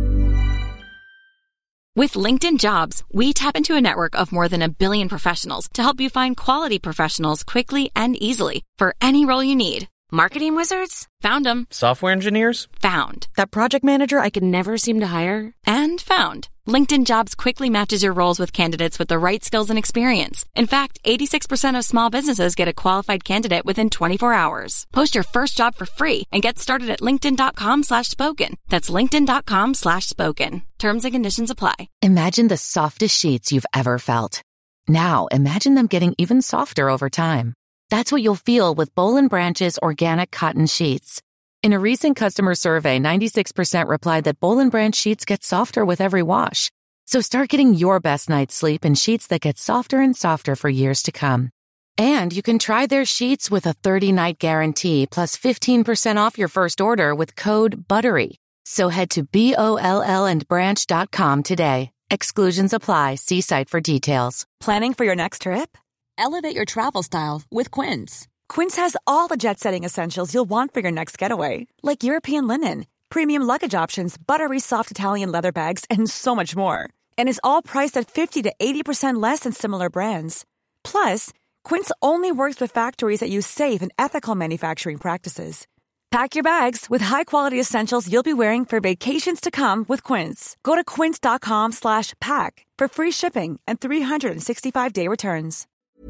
Speaker 9: With LinkedIn Jobs, we tap into a network of more than a billion professionals to help you find quality professionals quickly and easily for any role you need. Marketing wizards? Found them.
Speaker 10: Software engineers?
Speaker 9: Found.
Speaker 10: That project manager I could never seem to hire?
Speaker 9: And found. LinkedIn Jobs quickly matches your roles with candidates with the right skills and experience. In fact, eighty-six percent of small businesses get a qualified candidate within twenty-four hours. Post your first job for free and get started at linkedin.com slash spoken. That's linkedin.com slash spoken. Terms and conditions apply.
Speaker 3: Imagine the softest sheets you've ever felt. Now, imagine them getting even softer over time. That's what you'll feel with Boll and Branch's organic cotton sheets. In a recent customer survey, ninety-six percent replied that Boll and Branch sheets get softer with every wash. So start getting your best night's sleep in sheets that get softer and softer for years to come. And you can try their sheets with a thirty-night guarantee plus fifteen percent off your first order with code BUTTERY. So head to B O L L and branch dot com today. Exclusions apply. See site for details.
Speaker 11: Planning for your next trip? Elevate your travel style with Quince. Quince has all the jet-setting essentials you'll want for your next getaway, like European linen, premium luggage options, buttery soft Italian leather bags, and so much more. And is all priced at fifty to eighty percent less than similar brands. Plus, Quince only works with factories that use safe and ethical manufacturing practices. Pack your bags with high-quality essentials you'll be wearing for vacations to come with Quince. Go to quince.com slash pack for free shipping and three sixty-five day returns.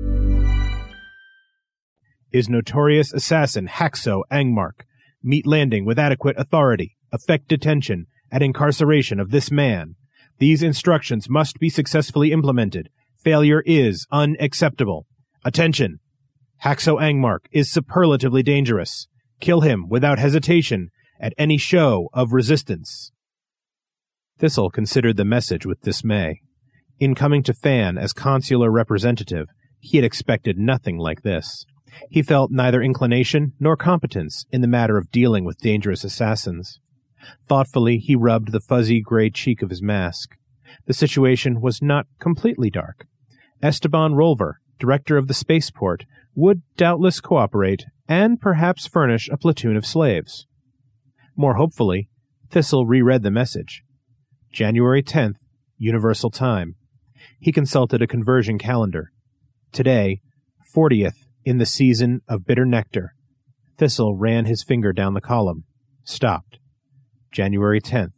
Speaker 8: Is notorious assassin Haxo Angmark. Meet landing with adequate authority. Effect detention and incarceration of this man. These instructions must be successfully implemented. Failure is unacceptable. Attention! Haxo Angmark is superlatively dangerous. Kill him without hesitation at any show of resistance. Thistle considered the message with dismay. In coming to Fan as consular representative, he had expected nothing like this. He felt neither inclination nor competence in the matter of dealing with dangerous assassins. Thoughtfully, he rubbed the fuzzy gray cheek of his mask. The situation was not completely dark. Esteban Rolver, director of the spaceport, would doubtless cooperate and perhaps furnish a platoon of slaves. More hopefully, Thistle reread the message. January tenth, Universal Time. He consulted a conversion calendar. Today, fortieth in the season of bitter nectar. Thistle ran his finger down the column. Stopped. January tenth.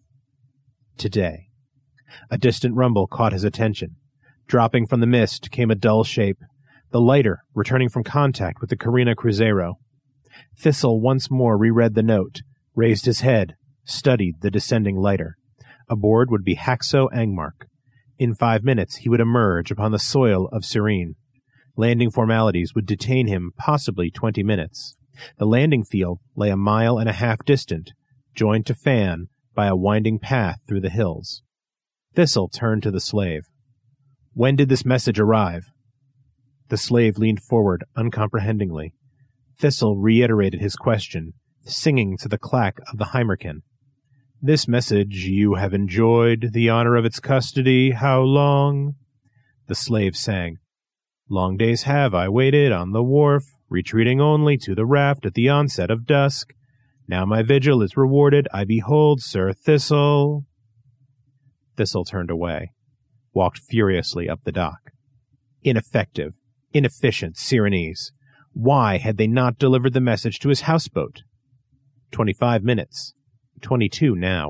Speaker 8: Today. A distant rumble caught his attention. Dropping from the mist came a dull shape, the lighter returning from contact with the Carina Cruzeiro. Thistle once more reread the note, raised his head, studied the descending lighter. Aboard would be Haxo Angmark. In five minutes he would emerge upon the soil of Serene. Landing formalities would detain him possibly twenty minutes. The landing field lay a mile and a half distant, joined to Fan by a winding path through the hills. Thistle turned to the slave. When did this message arrive? The slave leaned forward uncomprehendingly. Thistle reiterated his question, singing to the clack of the Heimerkin. This message you have enjoyed the honor of its custody how long? The slave sang. Long days have I waited on the wharf, retreating only to the raft at the onset of dusk. Now my vigil is rewarded, I behold Sir Thistle. Thistle turned away, walked furiously up the dock. Ineffective, inefficient Syrenese. Why had they not delivered the message to his houseboat? Twenty-five minutes. Twenty-two now.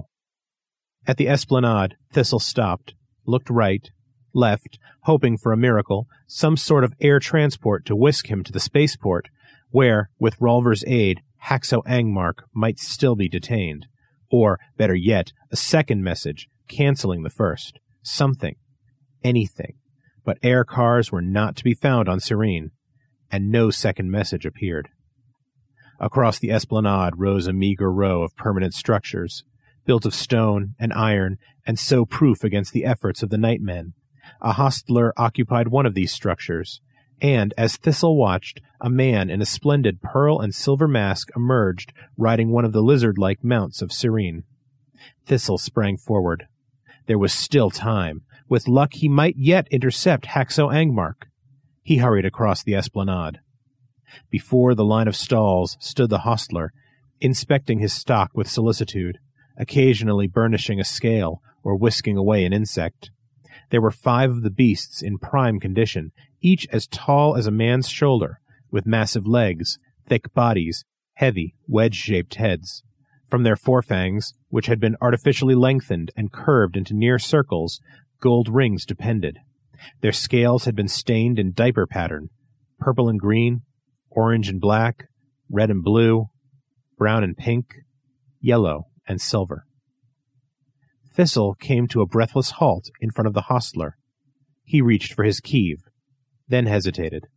Speaker 8: At the Esplanade, Thistle stopped, looked right, left, hoping for a miracle, some sort of air transport to whisk him to the spaceport, where, with Rolver's aid, Haxo Angmark might still be detained. Or, better yet, a second message, canceling the first. Something. Anything. But air cars were not to be found on Serene, and no second message appeared. Across the Esplanade rose a meager row of permanent structures, built of stone and iron, and so proof against the efforts of the nightmen. A hostler occupied one of these structures, and, as Thistle watched, a man in a splendid pearl and silver mask emerged, riding one of the lizard-like mounts of Serene. Thistle sprang forward. There was still time. With luck he might yet intercept Haxo Angmark. He hurried across the Esplanade. Before the line of stalls stood the hostler, inspecting his stock with solicitude, occasionally burnishing a scale or whisking away an insect. There were five of the beasts in prime condition, each as tall as a man's shoulder, with massive legs, thick bodies, heavy, wedge-shaped heads. From their forefangs, which had been artificially lengthened and curved into near circles, gold rings depended. Their scales had been stained in diaper pattern, purple and green, orange and black, red and blue, brown and pink, yellow and silver. Thistle came to a breathless halt in front of the hostler. He reached for his keeve, then hesitated.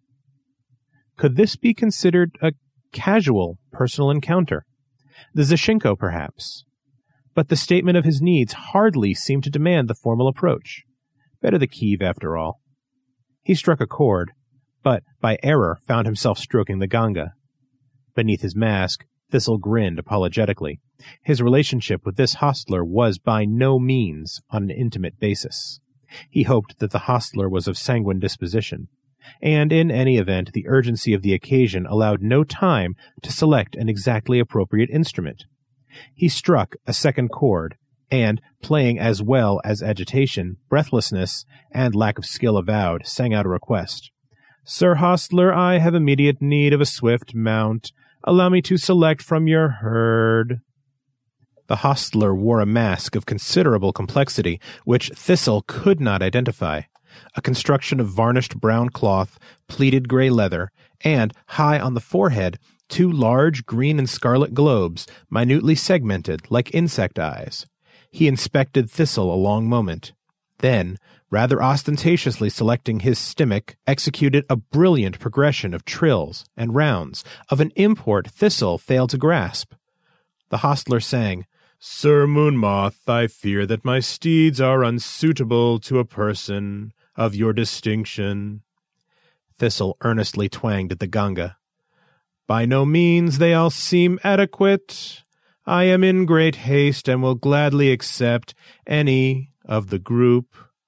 Speaker 8: Could this be considered a casual personal encounter? The Zashinko, perhaps. But the statement of his needs hardly seemed to demand the formal approach. Better the keeve, after all. He struck a chord, but by error found himself stroking the ganga. Beneath his mask, Thistle grinned apologetically. His relationship with this hostler was by no means on an intimate basis. He hoped that the hostler was of sanguine disposition, and in any event the urgency of the occasion allowed no time to select an exactly appropriate instrument. He struck a second chord, and, playing as well as agitation, breathlessness, and lack of skill avowed, sang out a request. Sir Hostler, I have immediate need of a swift mount. Allow me to select from your herd. The hostler wore a mask of considerable complexity, which Thistle could not identify. A construction of varnished brown cloth, pleated gray leather, and, high on the forehead, two large green and scarlet globes, minutely segmented like insect eyes. He inspected Thistle a long moment. Then, rather ostentatiously selecting his stomach, executed a brilliant progression of trills and rounds, of an import Thistle failed to grasp. The hostler sang, Sir Moonmoth, I fear that my steeds are unsuitable to a person of your distinction. Thistle earnestly twanged at the ganga. By no means they all seem adequate. I am in great haste and will gladly accept any of the group.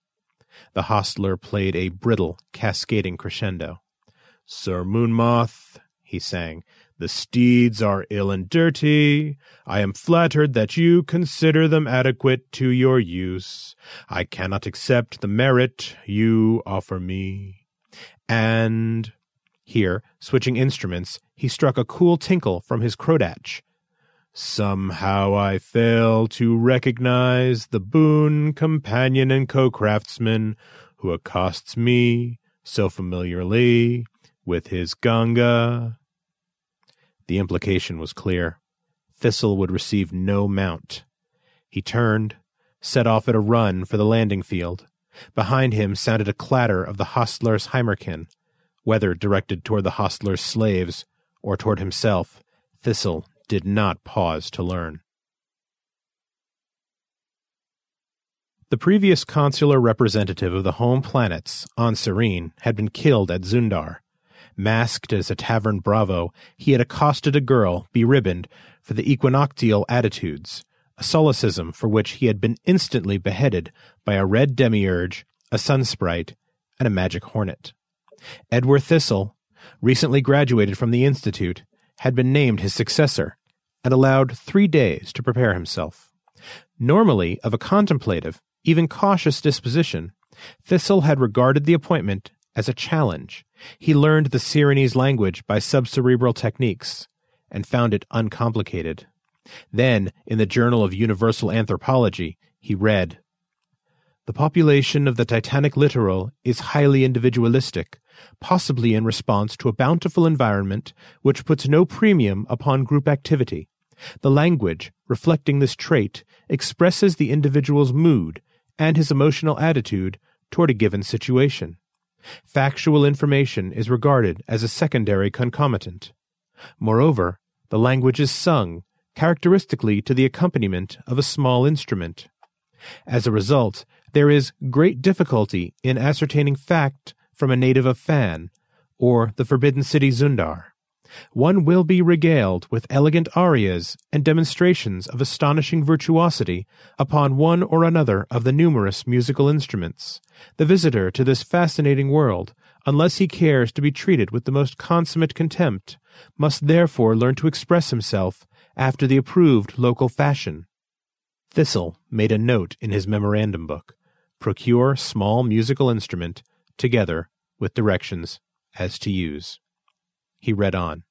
Speaker 8: The hostler played a brittle, cascading crescendo. Sir Moonmoth, he sang, the steeds are ill and dirty. I am flattered that you consider them adequate to your use. I cannot accept the merit you offer me. And here, switching instruments, he struck a cool tinkle from his Krodatch. Somehow I fail to recognize the boon companion and co-craftsman who accosts me so familiarly with his ganga. The implication was clear. Thistle would receive no mount. He turned, set off at a run for the landing field. Behind him sounded a clatter of the hostler's Heimerkin, whether directed toward the hostler's slaves or toward himself. Thistle did not pause to learn. The previous consular representative of the home planets on Serene had been killed at Zundar. Masked as a tavern bravo, he had accosted a girl, beribboned, for the equinoctial attitudes, a solecism for which he had been instantly beheaded by a red demiurge, a sun sprite, and a magic hornet. Edward Thistle, recently graduated from the Institute, had been named his successor, and allowed three days to prepare himself. Normally of a contemplative, even cautious disposition, Thistle had regarded the appointment as a challenge. He learned the Sirenese language by subcerebral techniques, and found it uncomplicated. Then, in the Journal of Universal Anthropology, he read, "The population of the Titanic littoral is highly individualistic, possibly in response to a bountiful environment which puts no premium upon group activity. The language, reflecting this trait, expresses the individual's mood and his emotional attitude toward a given situation. Factual information is regarded as a secondary concomitant. Moreover, the language is sung, characteristically to the accompaniment of a small instrument. As a result, there is great difficulty in ascertaining fact from a native of Fan, or the forbidden city Zundar. One will be regaled with elegant arias and demonstrations of astonishing virtuosity upon one or another of the numerous musical instruments. The visitor to this fascinating world, unless he cares to be treated with the most consummate contempt, must therefore learn to express himself after the approved local fashion." Thistle made a note in his memorandum book: procure small musical instrument, together with directions as to use. He read on.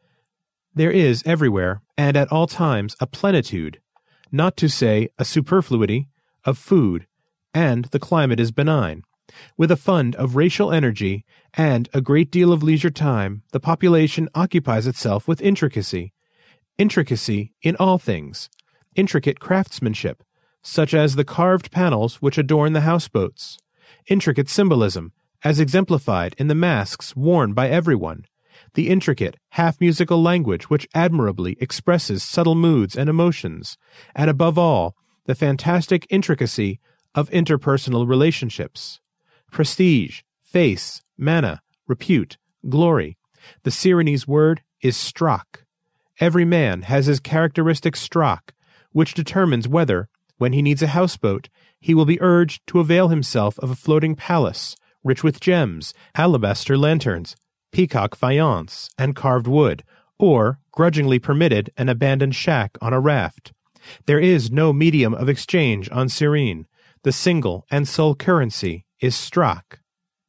Speaker 8: "There is everywhere, and at all times, a plenitude, not to say a superfluity, of food, and the climate is benign. With a fund of racial energy and a great deal of leisure time, the population occupies itself with intricacy. Intricacy in all things. Intricate craftsmanship, such as the carved panels which adorn the houseboats. Intricate symbolism, as exemplified in the masks worn by everyone. The intricate, half-musical language which admirably expresses subtle moods and emotions, and above all, the fantastic intricacy of interpersonal relationships. Prestige, face, mana, repute, glory. The Sirenese word is Strak. Every man has his characteristic Strak, which determines whether, when he needs a houseboat, he will be urged to avail himself of a floating palace, rich with gems, alabaster lanterns, peacock faience, and carved wood, or grudgingly permitted an abandoned shack on a raft. There is no medium of exchange on Serene. The single and sole currency is Strak."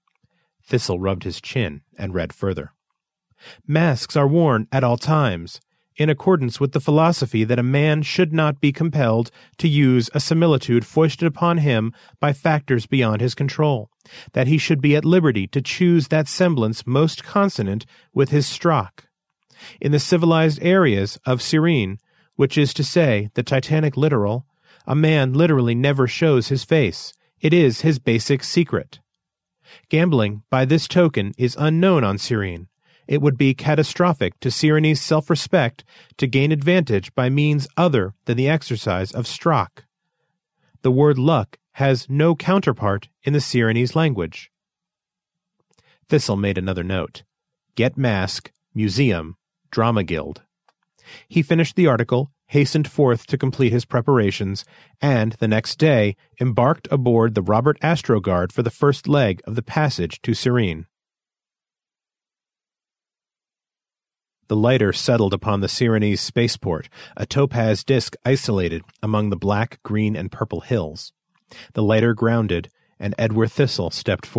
Speaker 8: Thistle rubbed his chin and read further. "Masks are worn at all times, in accordance with the philosophy that a man should not be compelled to use a similitude foisted upon him by factors beyond his control, that he should be at liberty to choose that semblance most consonant with his Strak. In the civilized areas of Serene, which is to say the Titanic littoral, a man literally never shows his face. It is his basic secret. Gambling, by this token, is unknown on Serene. It would be catastrophic to Sirenese self-respect to gain advantage by means other than the exercise of Strak. The word luck has no counterpart in the Sirenese language." Thistle made another note. Get mask, museum, drama guild. He finished the article, hastened forth to complete his preparations, and the next day embarked aboard the Robert Astrogard for the first leg of the passage to Serene. The lighter settled upon the Sirenese spaceport, a topaz disk isolated among the black, green, and purple hills. The lighter grounded, and Edward Thistle stepped forth.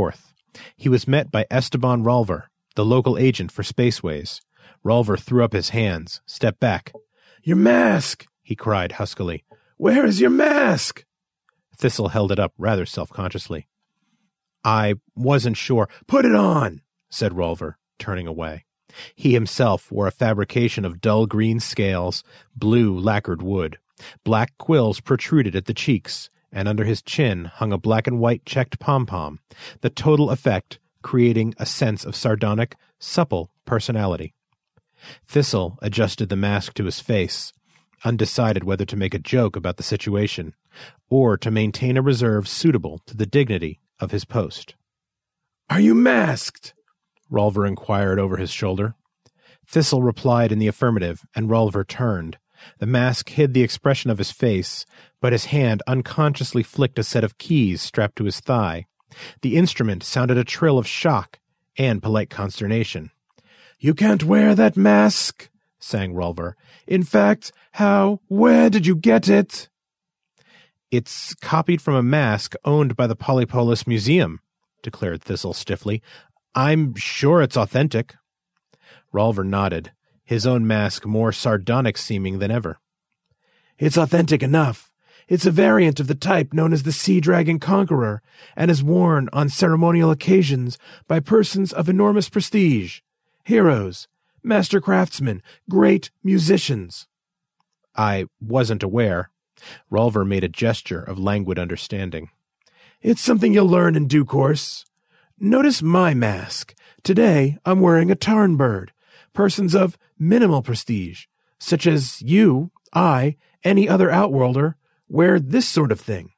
Speaker 8: He was met by Esteban Rolver, the local agent for Spaceways. Rolver threw up his hands, stepped back. "Your mask!" he cried huskily. "Where is your mask?" Thistle held it up rather self-consciously. "I wasn't sure." "Put it on," said Rolver, turning away. He himself wore a fabrication of dull green scales, blue lacquered wood. Black quills protruded at the cheeks, and under his chin hung a black and white checked pom-pom, the total effect creating a sense of sardonic, supple personality. Thistle adjusted the mask to his face, undecided whether to make a joke about the situation, or to maintain a reserve suitable to the dignity of his post. "Are you masked?" Rolver inquired over his shoulder. Thistle replied in the affirmative, and Rolver turned. The mask hid the expression of his face, but his hand unconsciously flicked a set of keys strapped to his thigh. The instrument sounded a trill of shock and polite consternation. "You can't wear that mask," sang Rolver. "In fact, how, where did you get it?" "It's copied from a mask owned by the Polypolis Museum," declared Thistle stiffly. "I'm sure it's authentic." Rolver nodded, his own mask more sardonic-seeming than ever. "It's authentic enough. It's a variant of the type known as the Sea Dragon Conqueror, and is worn on ceremonial occasions by persons of enormous prestige, heroes, master craftsmen, great musicians." "I wasn't aware." Rolver made a gesture of languid understanding. "It's something you'll learn in due course. Notice my mask. Today I'm wearing a tarn bird. Persons of minimal prestige, such as you, I, any other outworlder, wear this sort of thing."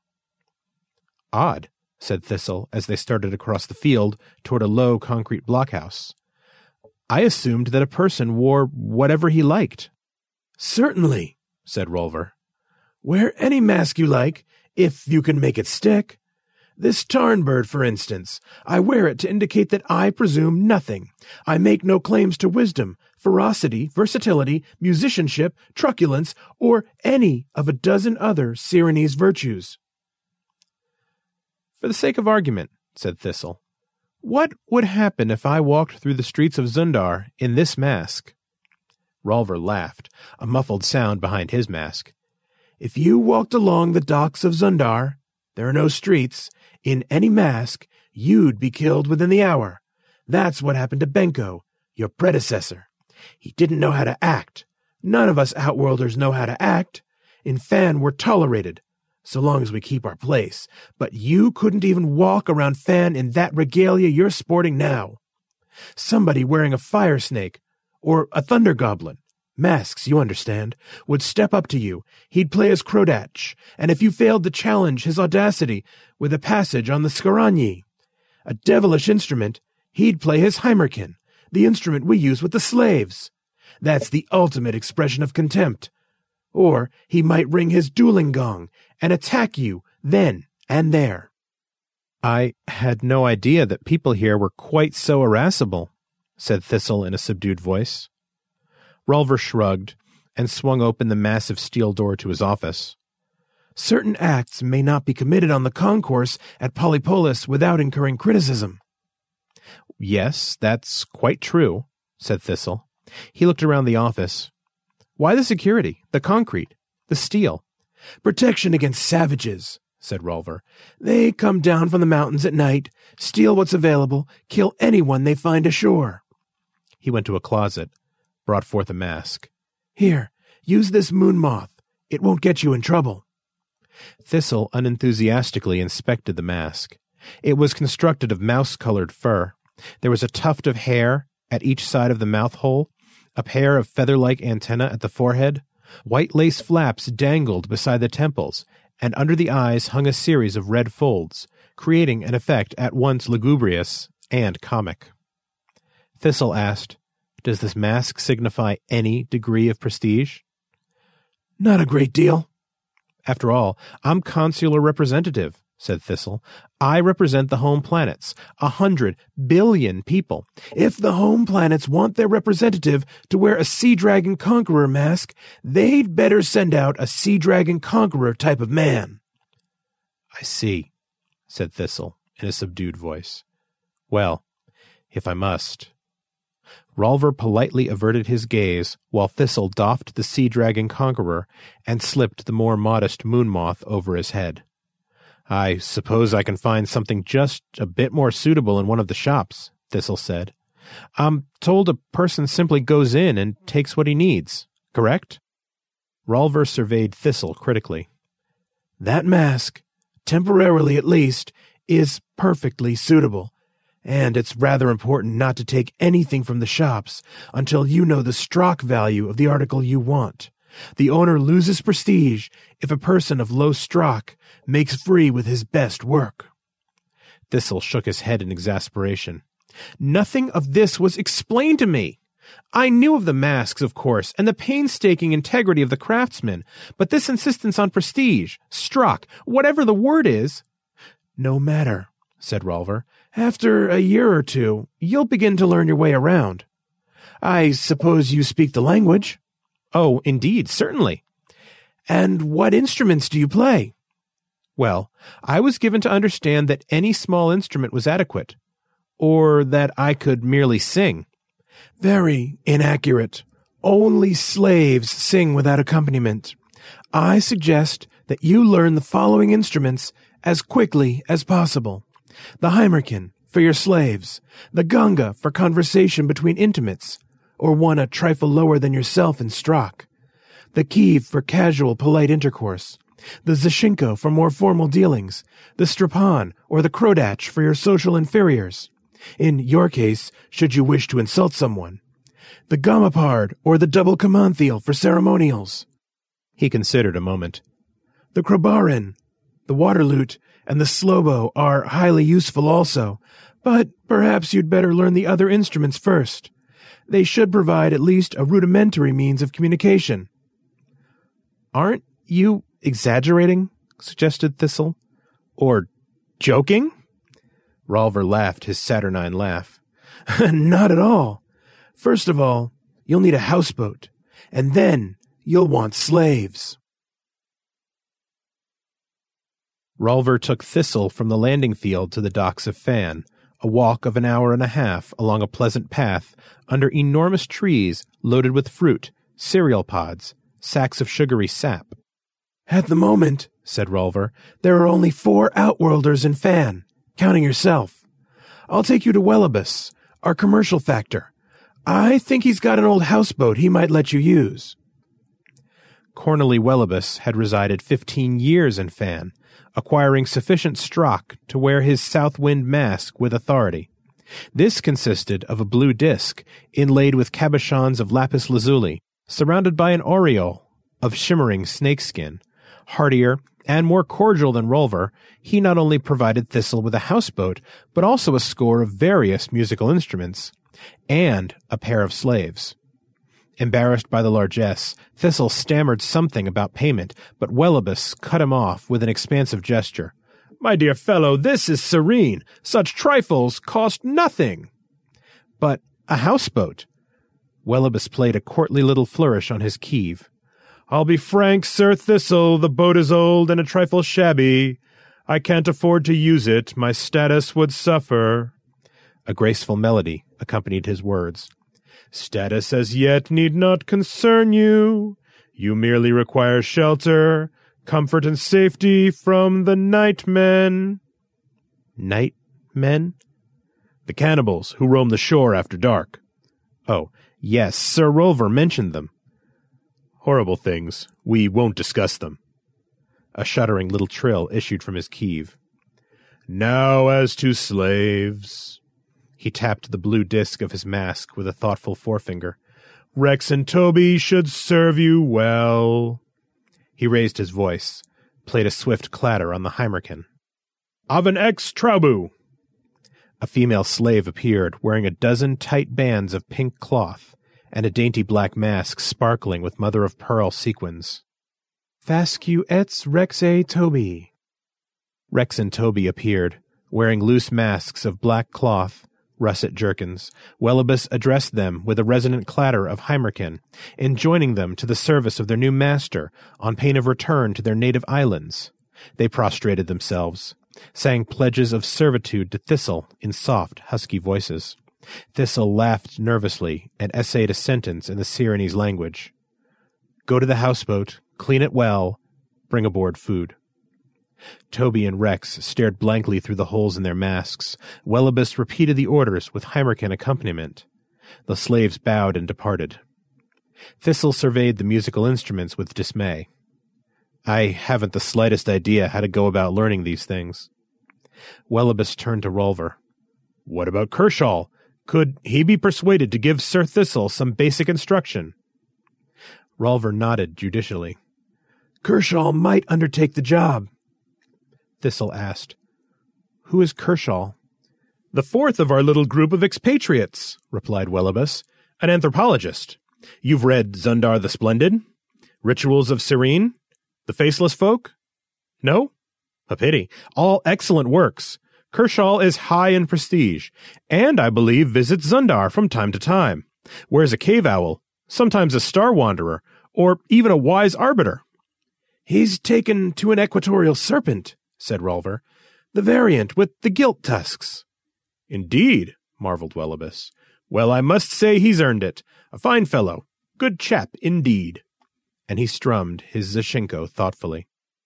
Speaker 8: "Odd," said Thistle as they started across the field toward a low concrete blockhouse. "I assumed that a person wore whatever he liked." "Certainly," said Rolver. "Wear any mask you like, if you can make it stick. This tarn bird, for instance, I wear it to indicate that I presume nothing. I make no claims to wisdom, ferocity, versatility, musicianship, truculence, or any of a dozen other Sirenese virtues." "For the sake of argument," said Thistle, "what would happen if I walked through the streets of Zundar in this mask?" Rolver laughed, a muffled sound behind his mask. "If you walked along the docks of Zundar, there are no streets, in any mask, you'd be killed within the hour. That's what happened to Benko, your predecessor. He didn't know how to act. None of us Outworlders know how to act. In Fan, we're tolerated, so long as we keep our place. But you couldn't even walk around Fan in that regalia you're sporting now. Somebody wearing a fire snake, or a thunder goblin, masks, you understand, would step up to you. He'd play as Krodatch, and if you failed to challenge his audacity with a passage on the Skaranyi, a devilish instrument, he'd play his Heimerkin, the instrument we use with the slaves. That's the ultimate expression of contempt. Or he might ring his dueling gong and attack you then and there." "I had no idea that people here were quite so irascible," said Thistle in a subdued voice. Rolver shrugged and swung open the massive steel door to his office. "Certain acts may not be committed on the concourse at Polypolis without incurring criticism." "Yes, that's quite true," said Thistle. He looked around the office. "Why the security, the concrete, the steel?" "Protection against savages," said Rolver. "They come down from the mountains at night, steal what's available, kill anyone they find ashore." He went to a closet, brought forth a mask. "Here, use this moon moth. It won't get you in trouble." Thistle unenthusiastically inspected the mask. It was constructed of mouse-colored fur. There was a tuft of hair at each side of the mouth hole, a pair of feather-like antennae at the forehead. White lace flaps dangled beside the temples, and under the eyes hung a series of red folds, creating an effect at once lugubrious and comic. Thistle asked, "Does this mask signify any degree of prestige?" "Not a great deal." "After all, I'm consular representative," said Thistle. "I represent the home planets, a hundred billion people. If the home planets want their representative to wear a Sea Dragon Conqueror mask, they'd better send out a Sea Dragon Conqueror type of man." "I see," said Thistle in a subdued voice. Well, if I must. Rolver politely averted his gaze while Thistle doffed the Sea Dragon Conqueror and slipped the more modest Moon Moth over his head. I suppose I can find something just a bit more suitable in one of the shops, Thistle said. I'm told a person simply goes in and takes what he needs, correct? Rolver surveyed Thistle critically. That mask, temporarily at least, is perfectly suitable, and it's rather important not to take anything from the shops until you know the Strock value of the article you want. The owner loses prestige if a person of low Strock makes free with his best work. Thistle shook his head in exasperation. Nothing of this was explained to me. I knew of the masks, of course, and the painstaking integrity of the craftsman, but this insistence on prestige, Strock, whatever the word is— No matter, said Rolver. After a year or two, you'll begin to learn your way around. I suppose you speak the language? Oh, indeed, certainly. And what instruments do you play? Well, I was given to understand that any small instrument was adequate, or that I could merely sing. Very inaccurate. Only slaves sing without accompaniment. I suggest that you learn the following instruments as quickly as possible. The Heimerkin for your slaves, the Ganga for conversation between intimates, or one a trifle lower than yourself in Strock, the Kiev for casual, polite intercourse, the Zashinko for more formal dealings, the Strapan or the Krodach for your social inferiors, in your case, should you wish to insult someone, the Gamapard or the double Kamanthiel for ceremonials. He considered a moment. The Krabarin, the Waterlute, and the Slobo are highly useful also, but perhaps you'd better learn the other instruments first. They should provide at least a rudimentary means of communication. Aren't you exaggerating? Suggested Thistle. Or joking? Rolver laughed his saturnine laugh. Not at all. First of all, you'll need a houseboat, and then you'll want slaves. Rolver took Thistle from the landing field to the docks of Fan, a walk of an hour and a half along a pleasant path under enormous trees loaded with fruit, cereal pods, sacks of sugary sap. At the moment, said Rolver, there are only four Outworlders in Fan, counting yourself. I'll take you to Wellibus, our commercial factor. I think he's got an old houseboat he might let you use. Cornely Wellibus had resided fifteen years in Fan, acquiring sufficient Strock to wear his Southwind mask with authority. This consisted of a blue disc inlaid with cabochons of lapis lazuli, surrounded by an aureole of shimmering snakeskin. Heartier and more cordial than Rolver, he not only provided Thistle with a houseboat, but also a score of various musical instruments, and a pair of slaves. Embarrassed by the largesse, Thistle stammered something about payment, but Wellibus cut him off with an expansive gesture. My dear fellow, this is serene. Such trifles cost nothing. But a houseboat. Wellibus played a courtly little flourish on his keeve. I'll be frank, Sir Thistle, the boat is old and a trifle shabby. I can't afford to use it. My status would suffer. A graceful melody accompanied his words. Status as yet need not concern you. You merely require shelter, comfort and safety from the nightmen. Nightmen? The cannibals who roam the shore after dark. Oh, yes, Sir Rolver mentioned them. Horrible things. We won't discuss them. A shuddering little trill issued from his keeve. Now as to slaves. He tapped the blue disk of his mask with a thoughtful forefinger. Rex and Toby should serve you well. He raised his voice, played a swift clatter on the Heimerkin. Oven ex Traubu. A female slave appeared, wearing a dozen tight bands of pink cloth, and a dainty black mask sparkling with mother-of-pearl sequins. Fascu etz Rexe Toby. Rex and Toby appeared, wearing loose masks of black cloth, russet jerkins. Wellibus addressed them with a resonant clatter of Heimerkin, enjoining them to the service of their new master on pain of return to their native islands. They prostrated themselves, sang pledges of servitude to Thistle in soft, husky voices. Thistle laughed nervously and essayed a sentence in the Syrenese language. Go to the houseboat, clean it well, bring aboard food. Toby and Rex stared blankly through the holes in their masks. Wellibus repeated the orders with Heimerkin accompaniment. The slaves bowed and departed. Thistle surveyed the musical instruments with dismay. I haven't the slightest idea how to go about learning these things. Wellibus turned to Rolver. What about Kershaw? Could he be persuaded to give Sir Thistle some basic instruction? Rolver nodded judicially. Kershaw might undertake the job. Thistle asked, Who is Kershaw? The fourth of our little group of expatriates, replied Wellibus, an anthropologist. You've read Zundar the Splendid? Rituals of Cyrene? The Faceless Folk? No? A pity. All excellent works. Kershaw is high in prestige, and I believe visits Zundar from time to time. Wears a cave owl, sometimes a star wanderer, or even a wise arbiter. He's taken to an equatorial serpent, said Rolver. The variant with the gilt tusks. Indeed, marveled Wellibus. Well, I must say he's earned it. A fine fellow. Good chap, indeed. And he strummed his Zashinko thoughtfully.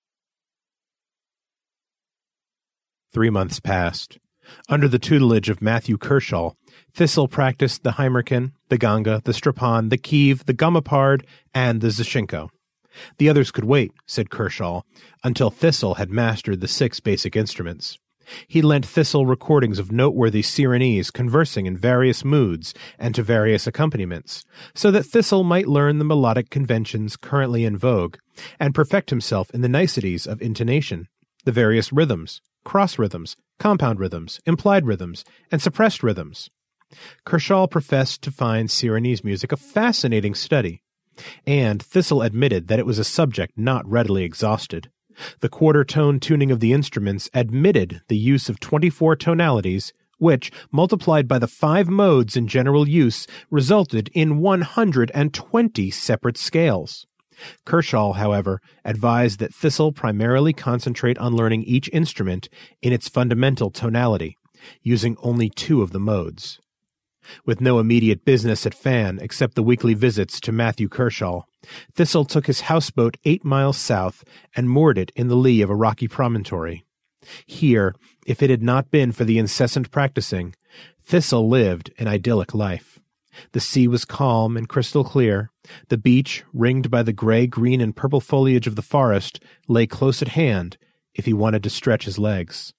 Speaker 8: Three months passed. Under the tutelage of Matthew Kershaw, Thistle practiced the Heimerkin, the Ganga, the Strapan, the Kiev, the Gomapard, and the Zashinko. The others could wait, said Kershaw, until Thistle had mastered the six basic instruments. He lent Thistle recordings of noteworthy Syrenese conversing in various moods and to various accompaniments, so that Thistle might learn the melodic conventions currently in vogue, and perfect himself in the niceties of intonation, the various rhythms, cross rhythms, compound rhythms, implied rhythms, and suppressed rhythms. Kershaw professed to find Syrenese music a fascinating study, and Thistle admitted that it was a subject not readily exhausted. The quarter-tone tuning of the instruments admitted the use of twenty-four tonalities, which, multiplied by the five modes in general use, resulted in one hundred twenty separate scales. Kershaw, however, advised that Thistle primarily concentrate on learning each instrument in its fundamental tonality, using only two of the modes. With no immediate business at Fan except the weekly visits to Matthew Kershaw, Thistle took his houseboat eight miles south and moored it in the lee of a rocky promontory. Here, if it had not been for the incessant practicing, Thistle lived an idyllic life. The sea was calm and crystal clear. The beach, ringed by the gray, green, and purple foliage of the forest, lay close at hand if he wanted to stretch his legs.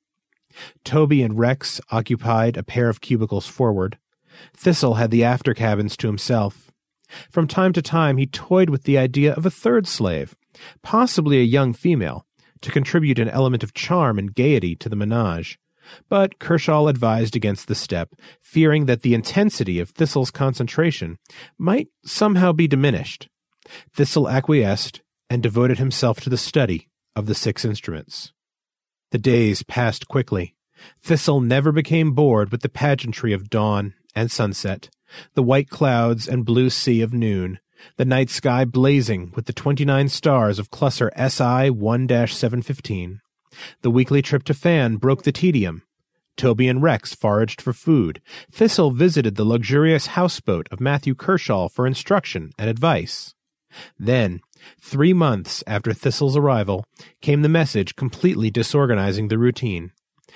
Speaker 8: Toby and Rex occupied a pair of cubicles forward. Thistle had the after cabins to himself. From time to time he toyed with the idea of a third slave, possibly a young female, to contribute an element of charm and gaiety to the menage. But Kershaw advised against the step, fearing that the intensity of Thistle's concentration might somehow be diminished. Thistle acquiesced and devoted himself to the study of the six instruments. The days passed quickly. Thistle never became bored with the pageantry of dawn and sunset, the white clouds and blue sea of noon, the night sky blazing with the twenty-nine stars of cluster S I one dash seven fifteen. The weekly trip to Fan broke the tedium. Toby and Rex foraged for food. Thistle visited the luxurious houseboat of Matthew Kershaw for instruction and advice. Then, three months after Thistle's arrival, came the message completely disorganizing the routine.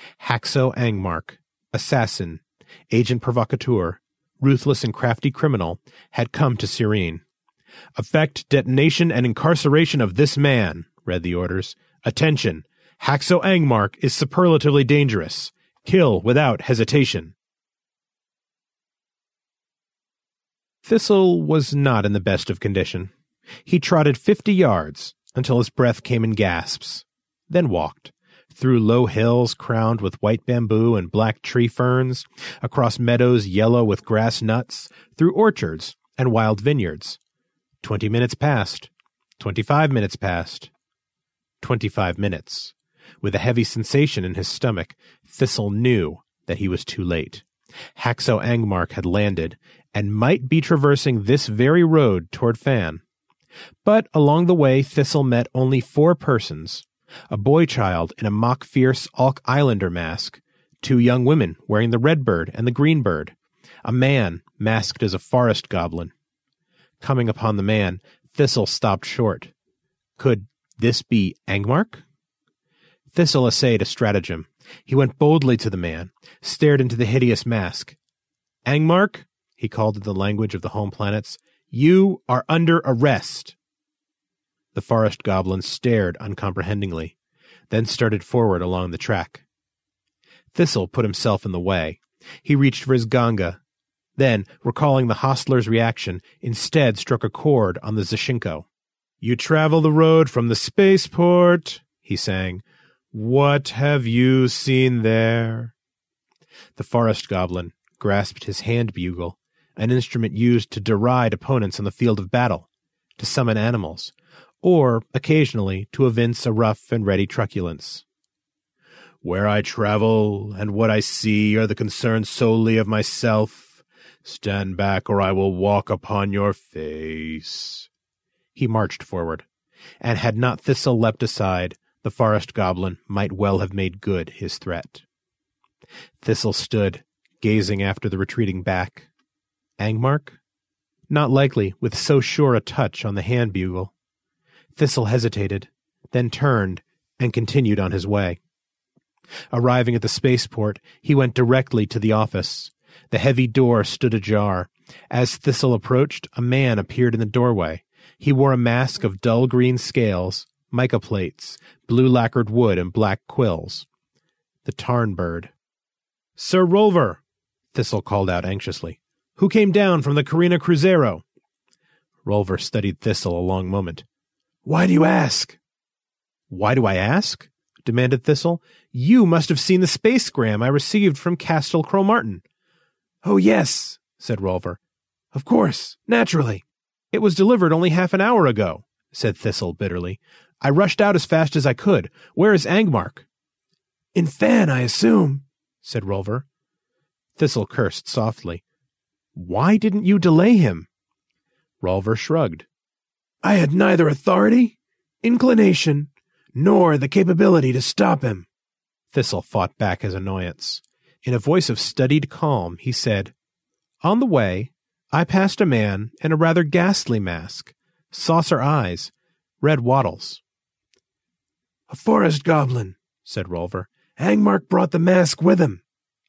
Speaker 8: Haxo Angmark, assassin, agent provocateur, ruthless and crafty criminal, had come to Cyrene. Effect detonation and incarceration of this man, read the orders. Attention! Haxo Angmark is superlatively dangerous. Kill without hesitation. Thistle was not in the best of condition. He trotted fifty yards until his breath came in gasps, then walked, through low hills crowned with white bamboo and black tree ferns, across meadows yellow with grass nuts, through orchards and wild vineyards. Twenty minutes passed. Twenty-five minutes passed. Twenty-five minutes. With a heavy sensation in his stomach, Thistle knew that he was too late. Haxo Angmark had landed, and might be traversing this very road toward Fan. But along the way Thistle met only four persons, a boy child in a mock-fierce Alk Islander mask, two young women wearing the red bird and the green bird, a man masked as a forest goblin. Coming upon the man, Thistle stopped short. Could this be Angmark? Thistle essayed a stratagem. He went boldly to the man, stared into the hideous mask. Angmark, he called in the language of the home planets, you are under arrest. The forest goblin stared uncomprehendingly, then started forward along the track. Thistle put himself in the way. He reached for his ganga, then, recalling the hostler's reaction, instead struck a chord on the Zashinko. You travel the road from the spaceport, he sang. What have you seen there? The forest goblin grasped his hand bugle, an instrument used to deride opponents on the field of battle, to summon animals, or, occasionally, to evince a rough and ready truculence. Where I travel and what I see are the concerns solely of myself. Stand back, or I will walk upon your face. He marched forward, and had not Thistle leapt aside, the forest goblin might well have made good his threat. Thistle stood, gazing after the retreating back. Angmark? Not likely, with so sure a touch on the hand bugle. Thistle hesitated, then turned, and continued on his way. Arriving at the spaceport, he went directly to the office. The heavy door stood ajar. As Thistle approached, a man appeared in the doorway. He wore a mask of dull green scales, mica plates, blue lacquered wood, and black quills. The Tarn bird. Sir Rolver, Thistle called out anxiously. Who came down from the Carina Cruzeiro? Rolver studied Thistle a long moment. Why do you ask? Why do I ask? Demanded Thistle. You must have seen the spacegram I received from Castle Cromartin. Oh, yes, said Rolver. Of course, naturally. It was delivered only half an hour ago, said Thistle bitterly. I rushed out as fast as I could. Where is Angmark? In Fan, I assume, said Rolver. Thistle cursed softly. Why didn't you delay him? Rolver shrugged. I had neither authority, inclination, nor the capability to stop him. Thistle fought back his annoyance. In a voice of studied calm, he said, On the way, I passed a man in a rather ghastly mask, saucer eyes, red wattles. A forest goblin, said Rolver. Angmark brought the mask with him.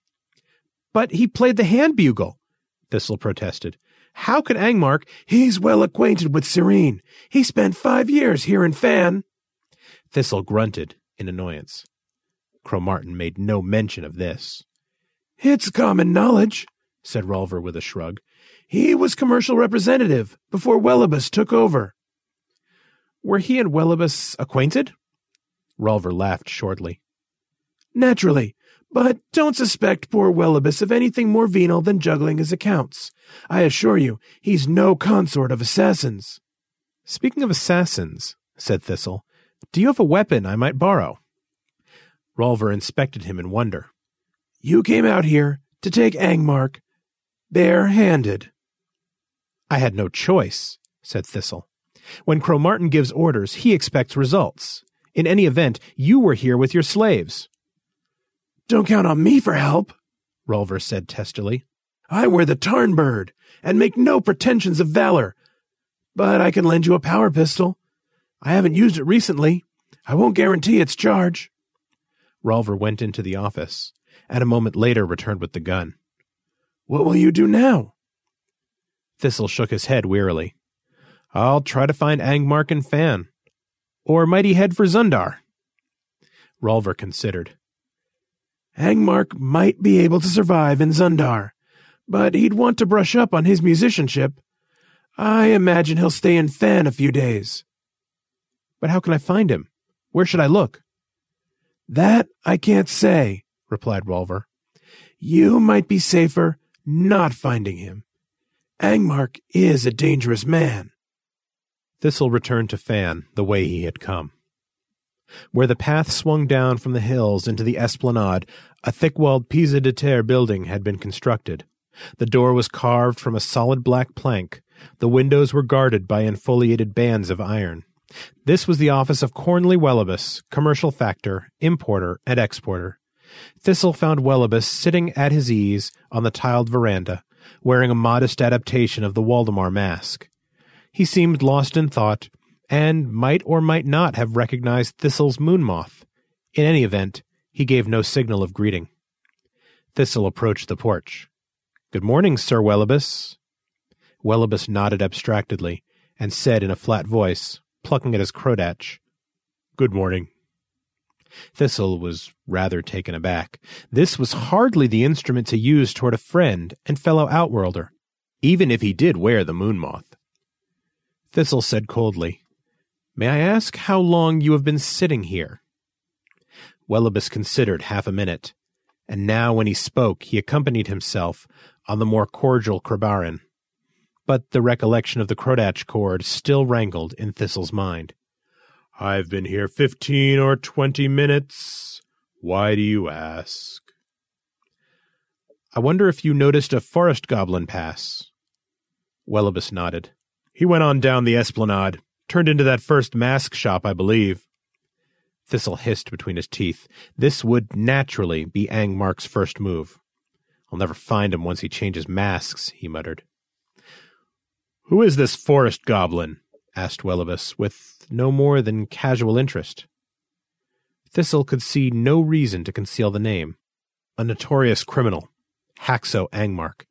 Speaker 8: But he played the hand bugle, Thistle protested. How could Angmark— He's well acquainted with Serene. He spent five years here in Fan. Thistle grunted in annoyance. Cromartin made no mention of this. It's common knowledge, said Rolver with a shrug. He was commercial representative before Wellibus took over. Were he and Wellibus acquainted? Rolver laughed shortly. Naturally, but don't suspect poor Wellibus of anything more venal than juggling his accounts. I assure you, he's no consort of assassins. Speaking of assassins, said Thistle, do you have a weapon I might borrow? Rolver inspected him in wonder. You came out here to take Angmark bare-handed. I had no choice, said Thistle. When Cromartin gives orders, he expects results. In any event, you were here with your slaves. Don't count on me for help, Rolver said testily. I wear the Tarn bird and make no pretensions of valor, but I can lend you a power pistol. I haven't used it recently. I won't guarantee its charge. Rolver went into the office, and a moment later returned with the gun. What will you do now? Thistle shook his head wearily. I'll try to find Angmark and Fan. Or might he head for Zundar? Rolver considered. Angmark might be able to survive in Zundar, but he'd want to brush up on his musicianship. I imagine he'll stay in Fan a few days. But how can I find him? Where should I look? That I can't say, replied Rolver. You might be safer not finding him. Angmark is a dangerous man. Thistle returned to Fan the way he had come. Where the path swung down from the hills into the esplanade, a thick-walled Piazza de Terre building had been constructed. The door was carved from a solid black plank. The windows were guarded by infoliated bands of iron. This was the office of Cornley Wellibus, commercial factor, importer, and exporter. Thistle found Wellibus sitting at his ease on the tiled veranda, wearing a modest adaptation of the Waldemar mask. He seemed lost in thought, and might or might not have recognized Thistle's moon moth. In any event, he gave no signal of greeting. Thistle approached the porch. "Good morning, Sir Wellibus." Wellibus nodded abstractedly, and said in a flat voice, plucking at his krodatch, "Good morning." Thistle was rather taken aback. This was hardly the instrument to use toward a friend and fellow outworlder, even if he did wear the moon moth. Thistle said coldly, "May I ask how long you have been sitting here?" Wellibus considered half a minute, and now when he spoke he accompanied himself on the more cordial Krabarin. But the recollection of the krodatch cord still rankled in Thistle's mind. "I've been here fifteen or twenty minutes. Why do you ask?" "I wonder if you noticed a forest goblin pass." Wellibus nodded. "He went on down the esplanade, turned into that first mask shop, I believe." Thistle hissed between his teeth. This would naturally be Angmark's first move. "I'll never find him once he changes masks," he muttered. "Who is this forest goblin?" asked Wellibus, with no more than casual interest. Thistle could see no reason to conceal the name. A notorious criminal, Haxo Angmark.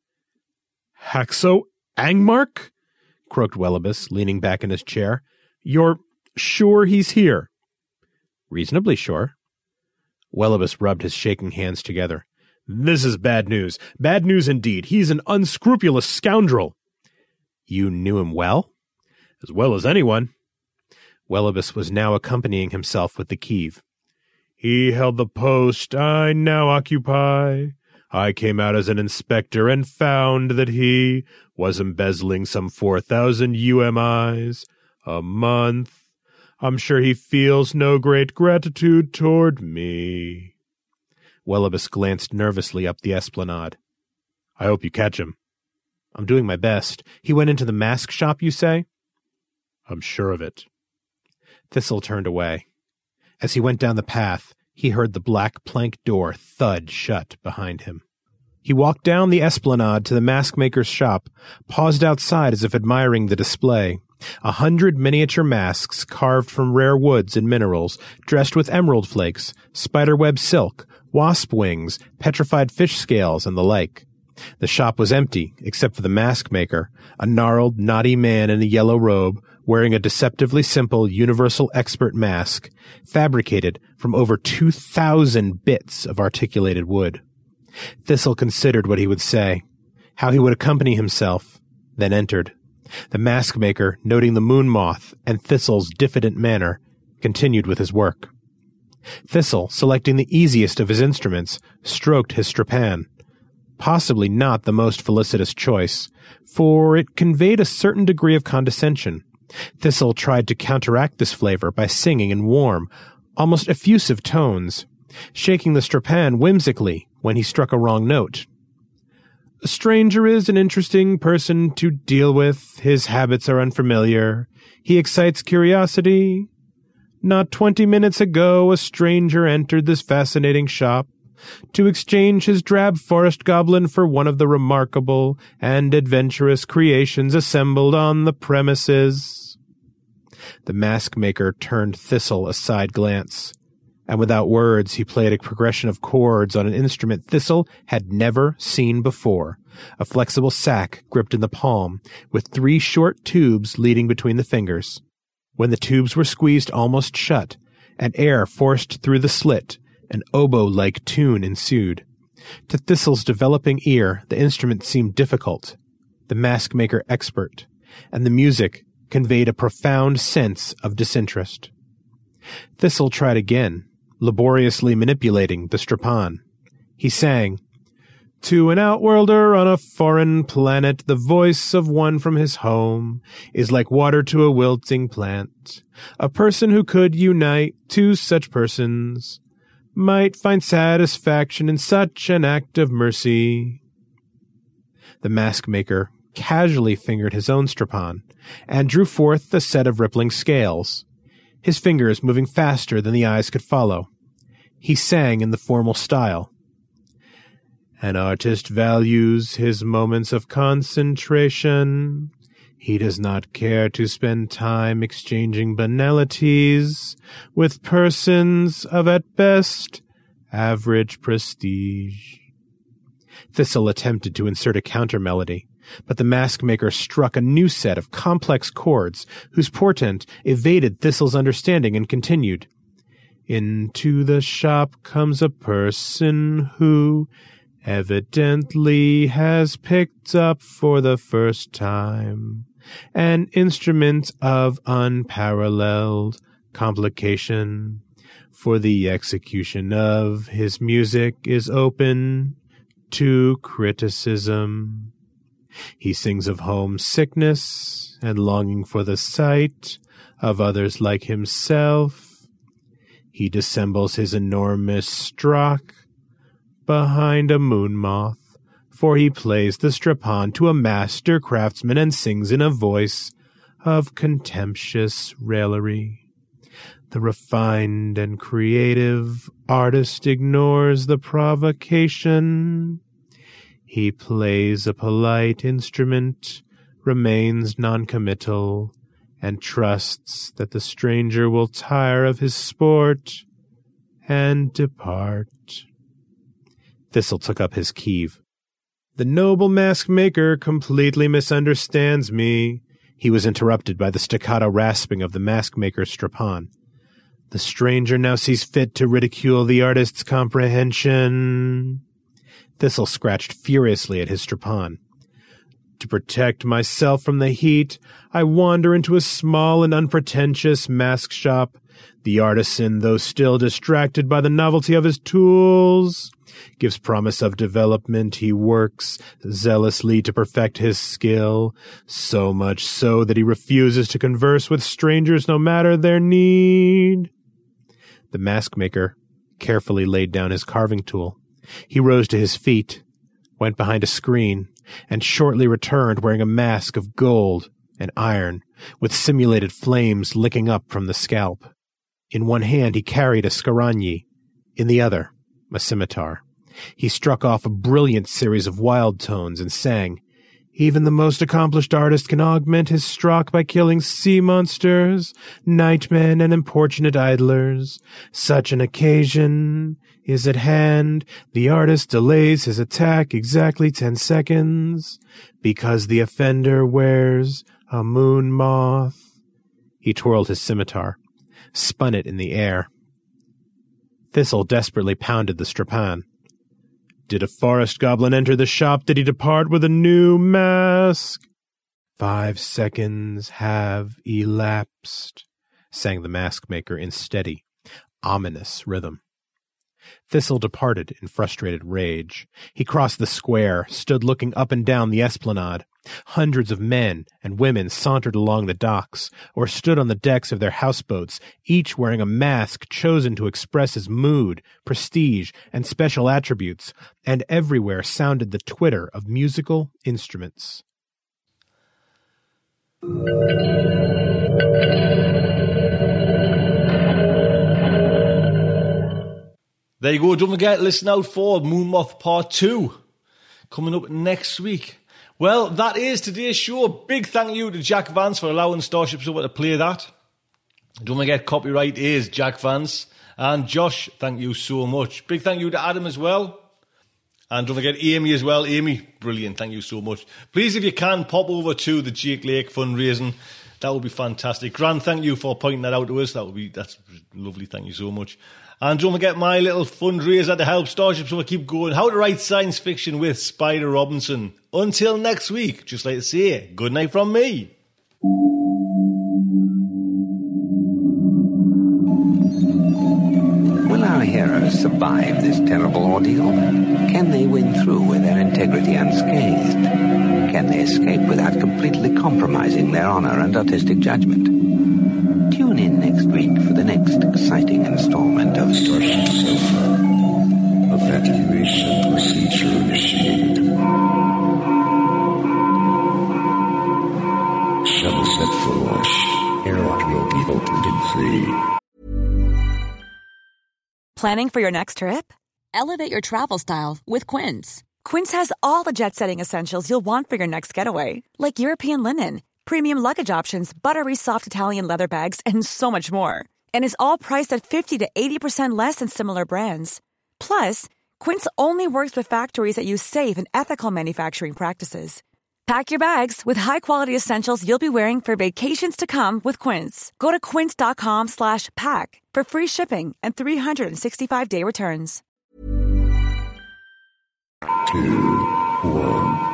Speaker 8: "Haxo Angmark?" croaked Wellibus, leaning back in his chair. "You're sure he's here?" "Reasonably sure." Wellibus rubbed his shaking hands together. "This is bad news. Bad news indeed. He's an unscrupulous scoundrel." "You knew him well?" "As well as anyone." Wellibus was now accompanying himself with the Kiev. "He held the post I now occupy. I came out as an inspector and found that he was embezzling some four thousand U M Is a month. I'm sure he feels no great gratitude toward me." Wellibus glanced nervously up the esplanade. "I hope you catch him." "I'm doing my best. He went into the mask shop, you say?" "I'm sure of it." Thistle turned away. As he went down the path, he heard the black plank door thud shut behind him. He walked down the esplanade to the mask-maker's shop, paused outside as if admiring the display. A hundred miniature masks carved from rare woods and minerals, dressed with emerald flakes, spiderweb silk, wasp wings, petrified fish scales, and the like. The shop was empty, except for the mask-maker, a gnarled, knotty man in a yellow robe, wearing a deceptively simple universal expert mask, fabricated from over two thousand bits of articulated wood. Thistle considered what he would say, how he would accompany himself, then entered. The mask-maker, noting the moon moth and Thistle's diffident manner, continued with his work. Thistle, selecting the easiest of his instruments, stroked his strapan. Possibly not the most felicitous choice, for it conveyed a certain degree of condescension. Thistle tried to counteract this flavor by singing in warm, almost effusive tones, shaking the strapan whimsically when he struck a wrong note. "A stranger is an interesting person to deal with. His habits are unfamiliar. He excites curiosity. Not twenty minutes ago, a stranger entered this fascinating shop to exchange his drab forest goblin for one of the remarkable and adventurous creations assembled on the premises." The mask-maker turned Thistle a side glance, and without words he played a progression of chords on an instrument Thistle had never seen before, a flexible sack gripped in the palm, with three short tubes leading between the fingers. When the tubes were squeezed almost shut, and air forced through the slit, an oboe-like tune ensued. To Thistle's developing ear, the instrument seemed difficult, the mask-maker expert, and the music conveyed a profound sense of disinterest. Thistle tried again, laboriously manipulating the strapan. He sang, "To an outworlder on a foreign planet, the voice of one from his home is like water to a wilting plant. A person who could unite two such persons might find satisfaction in such an act of mercy." The mask-maker casually fingered his own strapan, and drew forth a set of rippling scales, his fingers moving faster than the eyes could follow. He sang in the formal style. An artist values his moments of concentration. He does not care to spend time exchanging banalities with persons of, at best, average prestige. Thistle attempted to insert a counter-melody, but the mask maker struck a new set of complex chords whose portent evaded Thistle's understanding and continued. Into the shop comes a person who evidently has picked up for the first time an instrument of unparalleled complication, for the execution of his music is open to criticism. He sings of homesickness and longing for the sight of others like himself. He dissembles his enormous strock behind a moon moth, for he plays the strapan to a master craftsman and sings in a voice of contemptuous raillery. The refined and creative artist ignores the provocation. He plays a polite instrument, remains noncommittal, and trusts that the stranger will tire of his sport and depart. Thistle took up his keeve. The noble mask maker completely misunderstands me. He was interrupted by the staccato rasping of the mask maker's strapan. The stranger now sees fit to ridicule the artist's comprehension. Thistle scratched furiously at his strapan. To protect myself from the heat, I wander into a small and unpretentious mask shop. The artisan, though still distracted by the novelty of his tools, gives promise of development. He works zealously to perfect his skill, so much so that he refuses to converse with strangers no matter their need. The mask maker carefully laid down his carving tool. He rose to his feet, went behind a screen, and shortly returned wearing a mask of gold and iron, with simulated flames licking up from the scalp. In one hand he carried a scaranyi, in the other a scimitar. He struck off a brilliant series of wild tones and sang, "Even the most accomplished artist can augment his stroke by killing sea monsters, nightmen, and importunate idlers. Such an occasion is at hand. The artist delays his attack exactly ten seconds, because the offender wears a moon moth." He twirled his scimitar, spun it in the air. Thistle desperately pounded the strapan. Did a forest goblin enter the shop? Did he depart with a new mask? Five seconds have elapsed, sang the mask maker in steady, ominous rhythm. Thistle departed in frustrated rage. He crossed the square, stood looking up and down the esplanade. Hundreds of men and women sauntered along the docks, or stood on the decks of their houseboats, each wearing a mask chosen to express his mood, prestige, and special attributes, and everywhere sounded the twitter of musical instruments.
Speaker 5: There you go. Don't forget, listen out for Moon Moth Part two coming up next week. Well, that is today's show. Big thank you to Jack Vance for allowing Starship Sofa to play that. Don't forget, copyright is Jack Vance. And Josh, thank you so much. Big thank you to Adam as well. And don't forget Amy as well. Amy, brilliant. Thank you so much. Please, if you can, pop over to the Jake Lake fundraising. That would be fantastic. Grant, thank you for pointing that out to us. That would be, that's lovely. Thank you so much. And don't forget my little fundraiser to help Starship Sofa keep going. How to Write Science Fiction with Spider Robinson. Until next week, just like to say, good night from me.
Speaker 12: Will our heroes survive this terrible ordeal? Can they win through with their integrity unscathed? Can they escape without completely compromising their honor and artistic judgment? Tune in next week for the next exciting installment of
Speaker 13: Starship Sofa. Evacuation procedure initiated. Shuttle set for launch. Airlock will be opened in three,
Speaker 11: Planning for your next trip? Elevate your travel style with Quince. Quince has all the jet-setting essentials you'll want for your next getaway, like European linen, premium luggage options, buttery soft Italian leather bags, and so much more. And is all priced at fifty to eighty percent less than similar brands. Plus, Quince only works with factories that use safe and ethical manufacturing practices. Pack your bags with high-quality essentials you'll be wearing for vacations to come with Quince. Go to quince.com slash pack for free shipping and three sixty-five day returns.
Speaker 4: Two, one.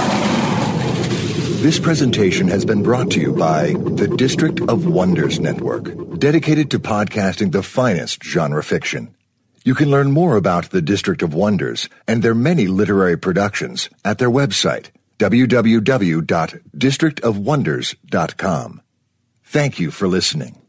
Speaker 4: This presentation has been brought to you by the District of Wonders Network, dedicated to podcasting the finest genre fiction. You can learn more about the District of Wonders and their many literary productions at their website, w w w dot district of wonders dot com. Thank you for listening.